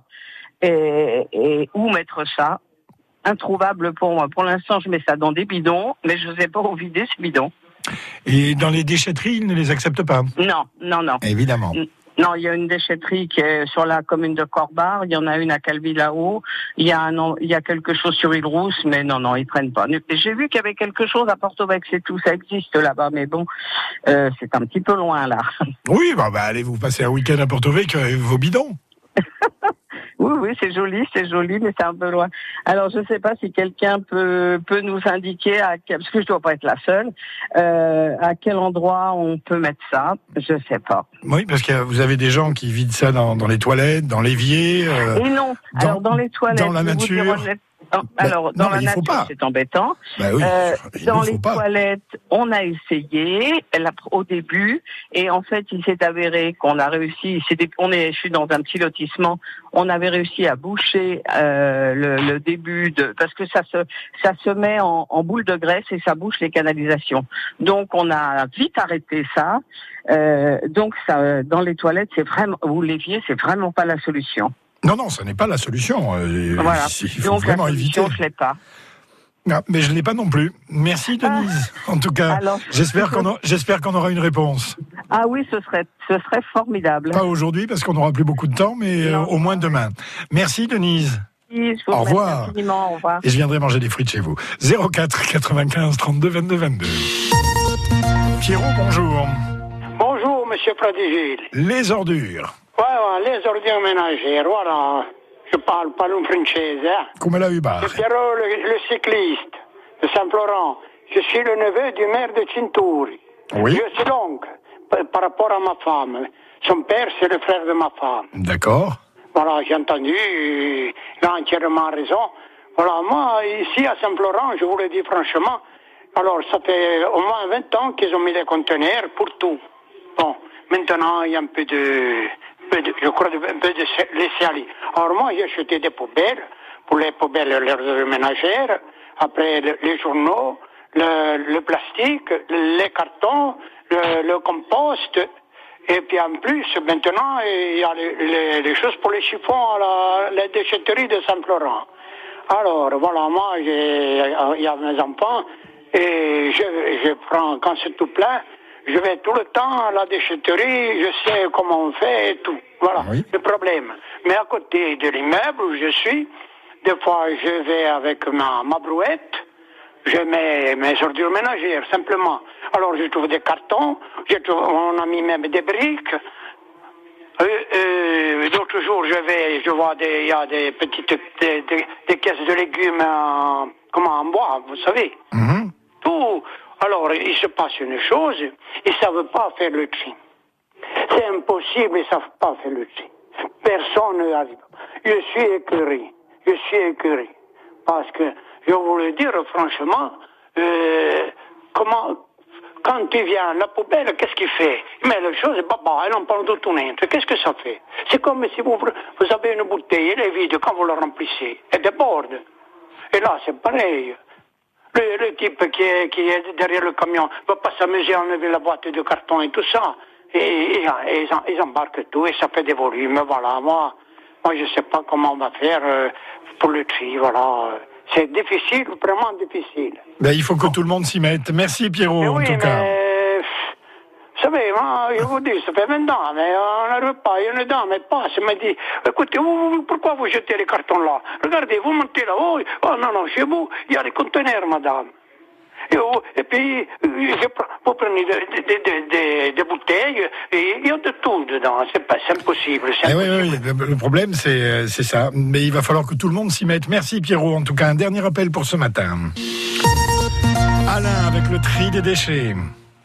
Et, et où mettre ça? Introuvable pour moi. Pour l'instant, je mets ça dans des bidons, mais je ne sais pas où vider ces bidons. Et dans les déchetteries, ils ne les acceptent pas? Non, non, non. Évidemment. Non, il y a une déchetterie qui est sur la commune de Corbar, il y en a une à Calvi là-haut, il y a un, il y a quelque chose sur Île-Rousse, mais non, non, ils prennent pas. J'ai vu qu'il y avait quelque chose à Porto-Vecchio, c'est tout, ça existe là-bas, mais bon, euh, c'est un petit peu loin là. Oui, bah, bah allez vous passer un week-end à Porto-Vecchio avec vos bidons. Oui, oui, c'est joli, c'est joli, mais c'est un peu loin. Alors, je ne sais pas si quelqu'un peut peut nous indiquer, à quel, parce que je ne dois pas être la seule, euh, à quel endroit on peut mettre ça. Je ne sais pas. Oui, parce que vous avez des gens qui vident ça dans, dans les toilettes, dans l'évier. Euh, Et non, dans, alors dans les toilettes, dans la nature. Non, alors, bah, dans non, la nature, c'est embêtant. Bah oui, euh, dans les pas. toilettes, on a essayé là, au début, et en fait, il s'est avéré qu'on a réussi. C'était, on est, je suis dans un petit lotissement. On avait réussi à boucher euh, le, le début de, parce que ça se, ça se met en, en boule de graisse et ça bouche les canalisations. Donc, on a vite arrêté ça. Euh, donc, ça, dans les toilettes, c'est vraiment, ou l'évier, c'est vraiment pas la solution. Non, non, ce n'est pas la solution. Euh, voilà. Il faut Donc, vraiment la solution, éviter. je l'ai pas. Non, mais je ne l'ai pas non plus. Merci Denise. Ah, en tout cas, alors, j'espère qu'on a, j'espère qu'on aura une réponse. Ah oui, ce serait, ce serait formidable. Pas aujourd'hui parce qu'on n'aura plus beaucoup de temps, mais euh, au moins demain. Merci Denise. Oui, je vous au revoir. Infiniment, au revoir. Et je viendrai manger des frites chez vous. zéro quatre quatre-vingt-quinze trente-deux vingt-deux vingt-deux. Pierrot, bonjour. Bonjour, monsieur Pradigil. Les ordures. Ouais, ouais, les ordures ménagères, voilà. Je parle pas le français. Hein. Come la Ubar. C'est Pierrot, le, le cycliste de Saint-Florent. Je suis le neveu du maire de Cinturi. Oui. Je suis l'oncle par, par rapport à ma femme. Son père, c'est le frère de ma femme. D'accord. Voilà, j'ai entendu, il a entièrement raison. Voilà, moi, ici à Saint-Florent, je vous le dis franchement, alors ça fait au moins vingt ans qu'ils ont mis des conteneurs pour tout. Bon, maintenant, il y a un peu de... De, je crois de, un peu de laisser aller. Alors moi, j'ai acheté des poubelles, pour les poubelles, les ordures ménagères. après le, les journaux, le, le plastique, les cartons, le, le compost. Et puis en plus, maintenant, il y a les, les, les choses pour les chiffons à la, la déchetterie de Saint-Florent. Alors, voilà, moi, j'ai, il y a mes enfants, et je, je prends, quand c'est tout plein, je vais tout le temps à la déchetterie, je sais comment on fait et tout. Voilà, oui. Le problème. Mais à côté de l'immeuble où je suis, des fois, je vais avec ma, ma brouette, je mets mes ordures ménagères, simplement. Alors, je trouve des cartons, je trouve, on a mis même des briques. Euh, euh, d'autres jours, je vais, je vois des, il y a des petites, des, des, des caisses de légumes en, comment, en bois, vous savez. Mm-hmm. Tout. Alors, il se passe une chose, ils ne savent pas faire le tri. C'est impossible, ils ne savent pas faire le tri. Personne ne arrive. Je suis écœuré. Je suis écœuré. Parce que, je voulais dire franchement, euh, comment, quand tu viens, la poubelle, qu'est-ce qu'il fait? Il met les choses, baba, elle en parle de tout n'importe. Qu'est-ce que ça fait? C'est comme si vous, vous avez une bouteille, elle est vide, quand vous la remplissez, elle déborde. Et là, c'est pareil. Le, le type qui est, qui est derrière le camion ne va pas s'amuser à enlever la boîte de carton et tout ça. Et, et, et ils, ils embarquent tout et ça fait des volumes. Voilà, moi, moi je ne sais pas comment on va faire euh, pour le tri. Voilà. C'est difficile, vraiment difficile. Ben, il faut que tout le monde s'y mette. Merci Pierrot, mais en oui, tout cas. Mais, vous savez, moi, je vous dis, ça fait vingt ans, mais on n'arrive pas. Il y a une dame, elle passe, elle me dit, écoutez, vous, pourquoi vous jetez les cartons là? Regardez, vous montez là-haut. Oh non, non, chez vous, il y a les conteneurs, madame. Et, oh, et puis, je, vous prenez des de, de, de, de bouteilles, et il y a de tout dedans. C'est, pas, c'est impossible. C'est eh impossible. Oui, oui, le, le problème, c'est, c'est ça. Mais il va falloir que tout le monde s'y mette. Merci Pierrot. En tout cas, un dernier appel pour ce matin. Alain, avec le tri des déchets.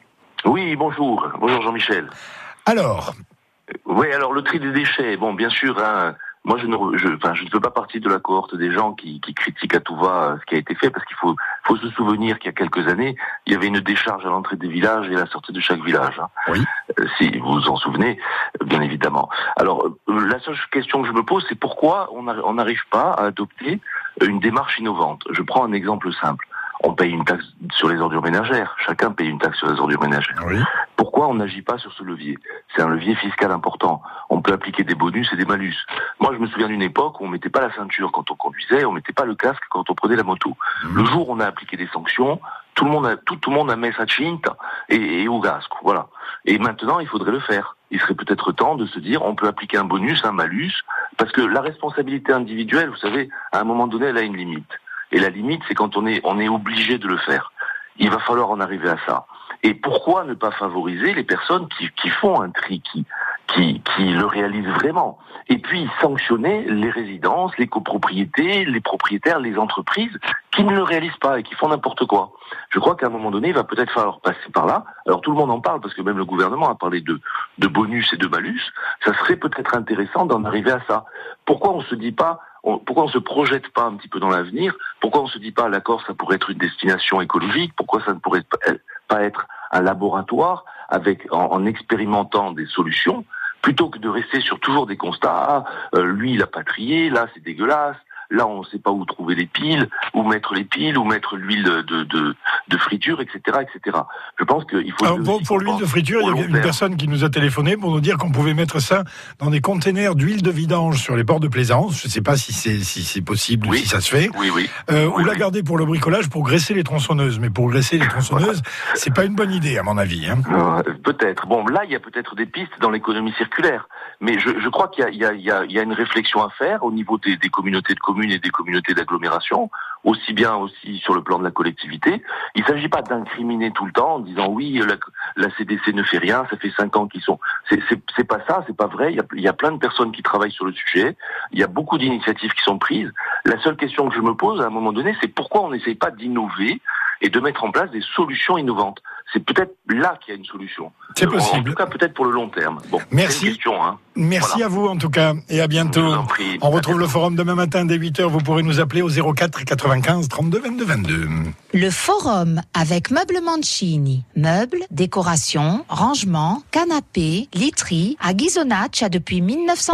Oui, bonjour. Bonjour Jean-Michel. Alors Oui, alors le tri des déchets, bon, bien sûr, hein, moi je ne, je, enfin, je ne fais pas partie de la cohorte des gens qui, qui critiquent à tout va ce qui a été fait, parce qu'il faut, faut se souvenir qu'il y a quelques années, il y avait une décharge à l'entrée des villages et à la sortie de chaque village. Hein. Oui. Euh, si vous vous en souvenez, bien évidemment. Alors, euh, la seule question que je me pose, c'est pourquoi on n'arrive pas à adopter une démarche innovante. Je prends un exemple simple. On paye une taxe sur les ordures ménagères. Chacun paye une taxe sur les ordures ménagères. Oui. Pourquoi on n'agit pas sur ce levier? C'est un levier fiscal important. On peut appliquer des bonus et des malus. Moi, je me souviens d'une époque où on mettait pas la ceinture quand on conduisait, on mettait pas le casque quand on prenait la moto. Mmh. Le jour où on a appliqué des sanctions, tout le monde a, tout, tout le monde a mis sa cinta et, et au casque. Voilà. Et maintenant, il faudrait le faire. Il serait peut-être temps de se dire, on peut appliquer un bonus, un malus, parce que la responsabilité individuelle, vous savez, à un moment donné, elle a une limite. Et la limite, c'est quand on est, on est obligé de le faire. Il va falloir en arriver à ça. Et pourquoi ne pas favoriser les personnes qui, qui font un tri, qui, qui, qui le réalisent vraiment? Et puis sanctionner les résidences, les copropriétés, les propriétaires, les entreprises qui ne le réalisent pas et qui font n'importe quoi. Je crois qu'à un moment donné, il va peut-être falloir passer par là. Alors tout le monde en parle parce que même le gouvernement a parlé de, de bonus et de malus. Ça serait peut-être intéressant d'en arriver à ça. Pourquoi on se dit pas On, pourquoi on se projette pas un petit peu dans l'avenir? Pourquoi on se dit pas la Corse, ça pourrait être une destination écologique? Pourquoi ça ne pourrait pas être un laboratoire avec en, en expérimentant des solutions plutôt que de rester sur toujours des constats? Ah, euh, lui il a pas trié, là c'est dégueulasse. Là, on ne sait pas où trouver les piles, où mettre les piles, où mettre l'huile de, de, de friture, et cetera, et cetera. Je pense qu'il faut... Alors, bon, pour l'huile de friture, il y a une personne qui nous a téléphoné pour nous dire qu'on pouvait mettre ça dans des containers d'huile de vidange sur les ports de plaisance. Je ne sais pas si c'est, si c'est possible oui. ou si ça se fait. Oui, oui. Euh, oui, ou la oui. garder pour le bricolage, pour graisser les tronçonneuses. Mais pour graisser les tronçonneuses, c'est pas une bonne idée, à mon avis. Hein. Euh, peut-être. Bon, là, il y a peut-être des pistes dans l'économie circulaire. Mais je, je crois qu'il y a, il y, a, il y, a, il y a une réflexion à faire au niveau des, des communautés de communes et des communautés d'agglomération, aussi bien aussi sur le plan de la collectivité. Il ne s'agit pas d'incriminer tout le temps en disant oui, la, la C D C ne fait rien, ça fait cinq ans qu'ils sont... C'est, c'est, c'est pas ça, c'est pas vrai. Il y, a, il y a plein de personnes qui travaillent sur le sujet. Il y a beaucoup d'initiatives qui sont prises. La seule question que je me pose à un moment donné, c'est pourquoi on n'essaye pas d'innover et de mettre en place des solutions innovantes. C'est peut-être là qu'il y a une solution. C'est possible. En tout cas, peut-être pour le long terme. Bon, merci. C'est une question, hein. Merci voilà. à vous, en tout cas, et à bientôt. On retrouve le forum demain matin dès huit heures. Vous pourrez nous appeler au zéro quatre quatre-vingt-quinze trente-deux vingt-deux vingt-deux. Le forum avec Meubles Mancini. Meubles, décorations, rangements, canapés, literie, à Ghisonaccia depuis mille neuf cent